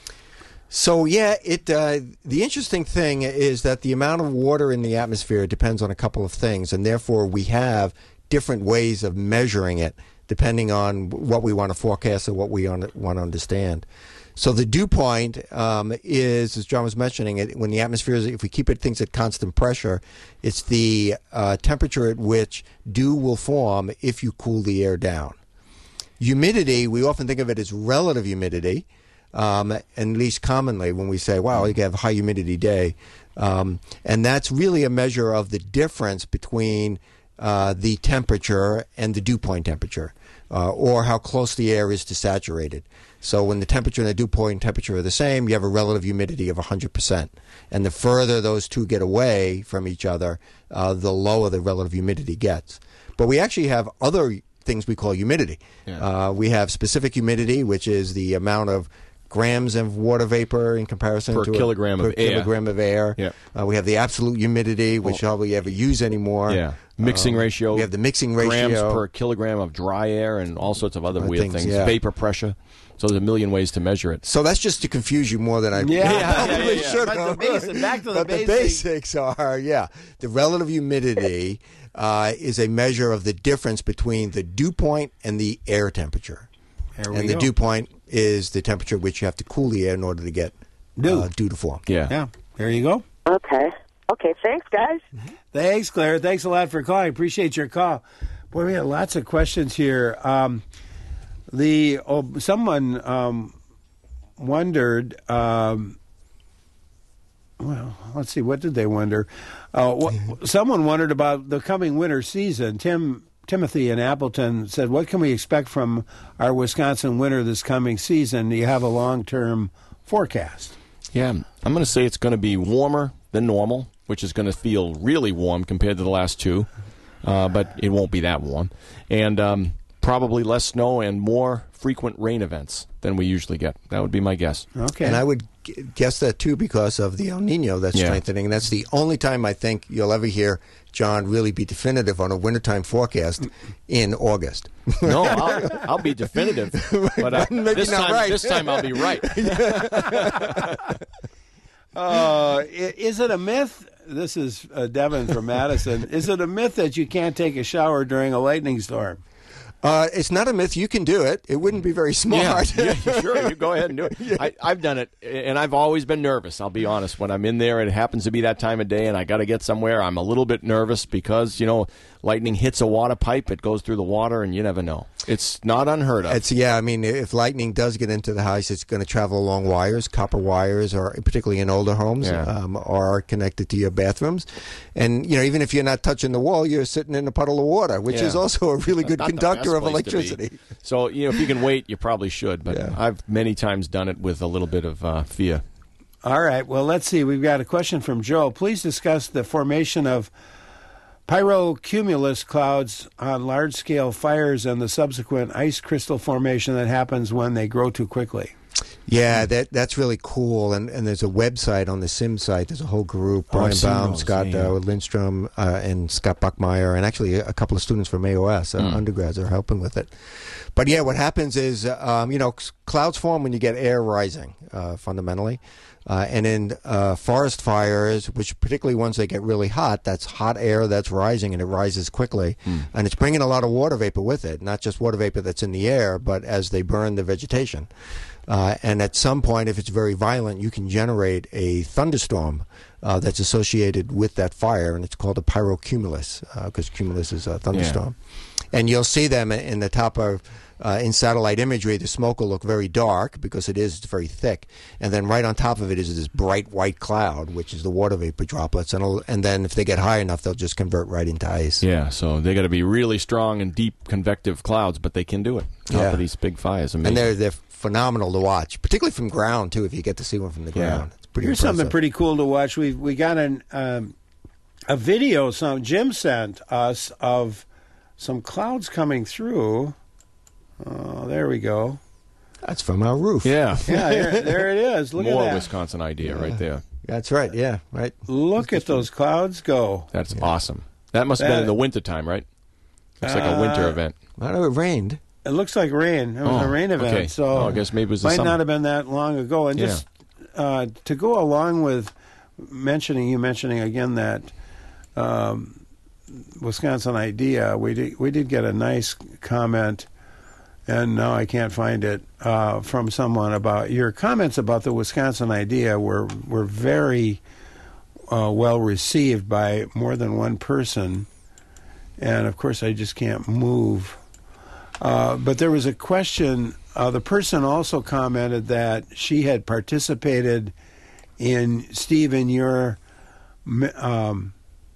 So yeah, it. Uh, the interesting thing is that the amount of water in the atmosphere depends on a couple of things, and therefore we have different ways of measuring it depending on what we want to forecast or what we want to understand. So the dew point um, is, as John was mentioning, it when the atmosphere is, if we keep it things at constant pressure, it's the uh, temperature at which dew will form if you cool the air down. Humidity, we often think of it as relative humidity, um, and at least commonly when we say, wow, you have a high humidity day. Um, and that's really a measure of the difference between uh, the temperature and the dew point temperature, uh, or how close the air is to saturated. So when the temperature and the dew point temperature are the same, you have a relative humidity of one hundred percent. And the further those two get away from each other, uh, the lower the relative humidity gets. But we actually have other things we call humidity. Yeah. Uh, we have specific humidity, which is the amount of grams of water vapor in comparison per to kilogram a, per of air. kilogram of air. Yeah. Uh, we have the absolute humidity, which well, hardly ever use anymore. Yeah. Mixing Um, ratio. We have the mixing ratio. Grams per kilogram of dry air and all sorts of other Other weird things, things. yeah. Vapor pressure. So there's a million ways to measure it. So that's just to confuse you more than I Yeah, yeah, probably yeah, yeah. should But have. the basic- back to the but basic. the basics are, yeah, the relative humidity uh, is a measure of the difference between the dew point and the air temperature. There we and the go. dew point is the temperature at which you have to cool the air in order to get Dew. uh, dew to form. Yeah. Yeah, there you go. Okay. Okay, thanks, guys. Thanks, Claire. Thanks a lot for calling. Appreciate your call. Boy, we had lots of questions here. Um, the oh, someone um, wondered. Um, well, let's see. What did they wonder? Uh, wh- someone wondered about the coming winter season. Tim Timothy in Appleton said, "What can we expect from our Wisconsin winter this coming season? Do you have a long-term forecast?" Yeah, I'm going to say it's going to be warmer than normal, which is going to feel really warm compared to the last two, uh, but it won't be that warm. And um, probably less snow and more frequent rain events than we usually get. That would be my guess. Okay. And I would g- guess that, too, because of the El Nino that's Yeah. strengthening. And that's the only time I think you'll ever hear John really be definitive on a wintertime forecast in August. No, I'll, I'll be definitive, but uh, Maybe this not time, right. this time I'll be right. Uh, i- is it a myth? This is uh, Devin from Madison. Is it a myth that you can't take a shower during a lightning storm? Uh, it's not a myth. You can do it. It wouldn't be very smart. Yeah, yeah, sure. You go ahead and do it. I, I've done it, and I've always been nervous. I'll be honest. When I'm in there, and it happens to be that time of day, and I got to get somewhere, I'm a little bit nervous because you know, lightning hits a water pipe, it goes through the water, and you never know. It's not unheard of. It's yeah. I mean, if lightning does get into the house, it's going to travel along wires, copper wires, or particularly in older homes, Yeah. um, are connected to your bathrooms. And you know, even if you're not touching the wall, you're sitting in a puddle of water, which Yeah. is also a really good Not the conductor best of place to be. electricity. So you know, if you can wait, you probably should. But Yeah. I've many times done it with a little bit of uh, fear. All right. Well, let's see. We've got a question from Joe. Please discuss the formation of pyrocumulus clouds on large-scale fires and the subsequent ice crystal formation that happens when they grow too quickly. Yeah, that that's really cool. And and there's a website on the Sim site. There's a whole group: Oh, I've Brian seen Baum, those, Scott yeah. uh, Lindstrom, uh, and Scott Buckmeyer, and actually a, a couple of students from A O S, uh, Mm. undergrads, are helping with it. But yeah, what happens is, um, you know, c- clouds form when you get air rising, uh, fundamentally. Uh, and in uh, forest fires, which particularly ones that get really hot, that's hot air that's rising, and it rises quickly. Mm. And it's bringing a lot of water vapor with it, not just water vapor that's in the air, but as they burn the vegetation. Uh, and at some point, if it's very violent, you can generate a thunderstorm uh, that's associated with that fire, and it's called a pyrocumulus, because cumulus is a thunderstorm. And you'll see them in the top of, uh, in satellite imagery, the smoke will look very dark because it is very thick. And then right on top of it is this bright white cloud, which is the water vapor droplets. And, it'll- and then if they get high enough, they'll just convert right into ice. Yeah, so they got to be really strong and deep convective clouds, but they can do it. Top Yeah. of these big fires, amazing. And they're, they're phenomenal to watch, particularly from ground, too, if you get to see one from the Yeah. ground. It's pretty Here's impressive. something pretty cool to watch. We we got an um, a video some Jim sent us of some clouds coming through. Oh, there we go. That's from our roof. Yeah. Yeah, there, there it is. Look More at that. Wisconsin idea right there. That's right, yeah, right. Look at those clouds go. That's awesome. That must have been That- in the wintertime, right? Looks like a winter Uh, event. I know it rained. It looks like rain. It was Oh, a rain event, okay. so Oh, I guess maybe it was the might summer. not have been that long ago. And Yeah. just uh, to go along with mentioning you mentioning again that um, Wisconsin idea, we did we did get a nice comment, and now I can't find it uh, from someone about your comments about the Wisconsin idea were were very uh, well received by more than one person, and of course I just can't move. Uh, but there was a question. Uh, the person also commented that she had participated in, Steve, in your um,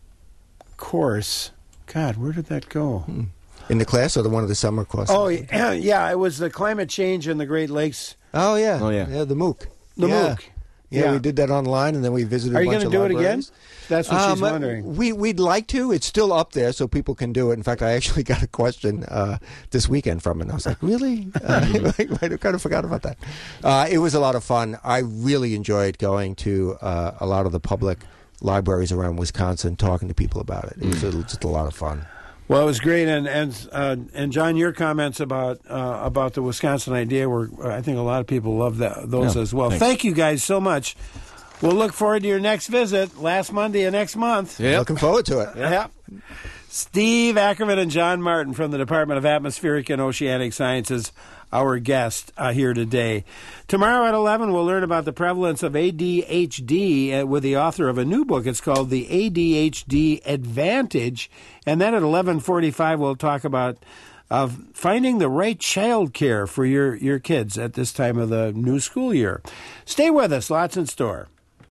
course. God, where did that go? In the class or the one of the summer courses? Oh, yeah, yeah, it was the climate change in the Great Lakes. Oh, yeah. Oh, yeah. Yeah, the MOOC. The yeah. MOOC. Yeah, Yeah. we did that online, and then we visited Are a you bunch gonna of do it again? libraries. That's what she's Um, wondering. We, we'd like to. It's still up there, so people can do it. In fact, I actually got a question uh, this weekend from it, and I was like, really? Uh, I kind of forgot about that. Uh, it was a lot of fun. I really enjoyed going to uh, a lot of the public libraries around Wisconsin talking to people about it. It was Mm. a, just a lot of fun. Well, it was great, and and uh, and John, your comments about uh, about the Wisconsin idea were, I think a lot of people love that, those Yeah, as well. thanks. Thank you guys so much. We'll look forward to your next visit, last Monday of next month. Yep. Looking forward to it. Yep. Steve Ackerman and John Martin from the Department of Atmospheric and Oceanic Sciences, our guest uh, here today. Tomorrow at eleven, we'll learn about the prevalence of A D H D uh, with the author of a new book. It's called The A D H D Advantage. And then at eleven forty-five, we'll talk about uh, finding the right child care for your, your kids at this time of the new school year. Stay with us. Lots in store.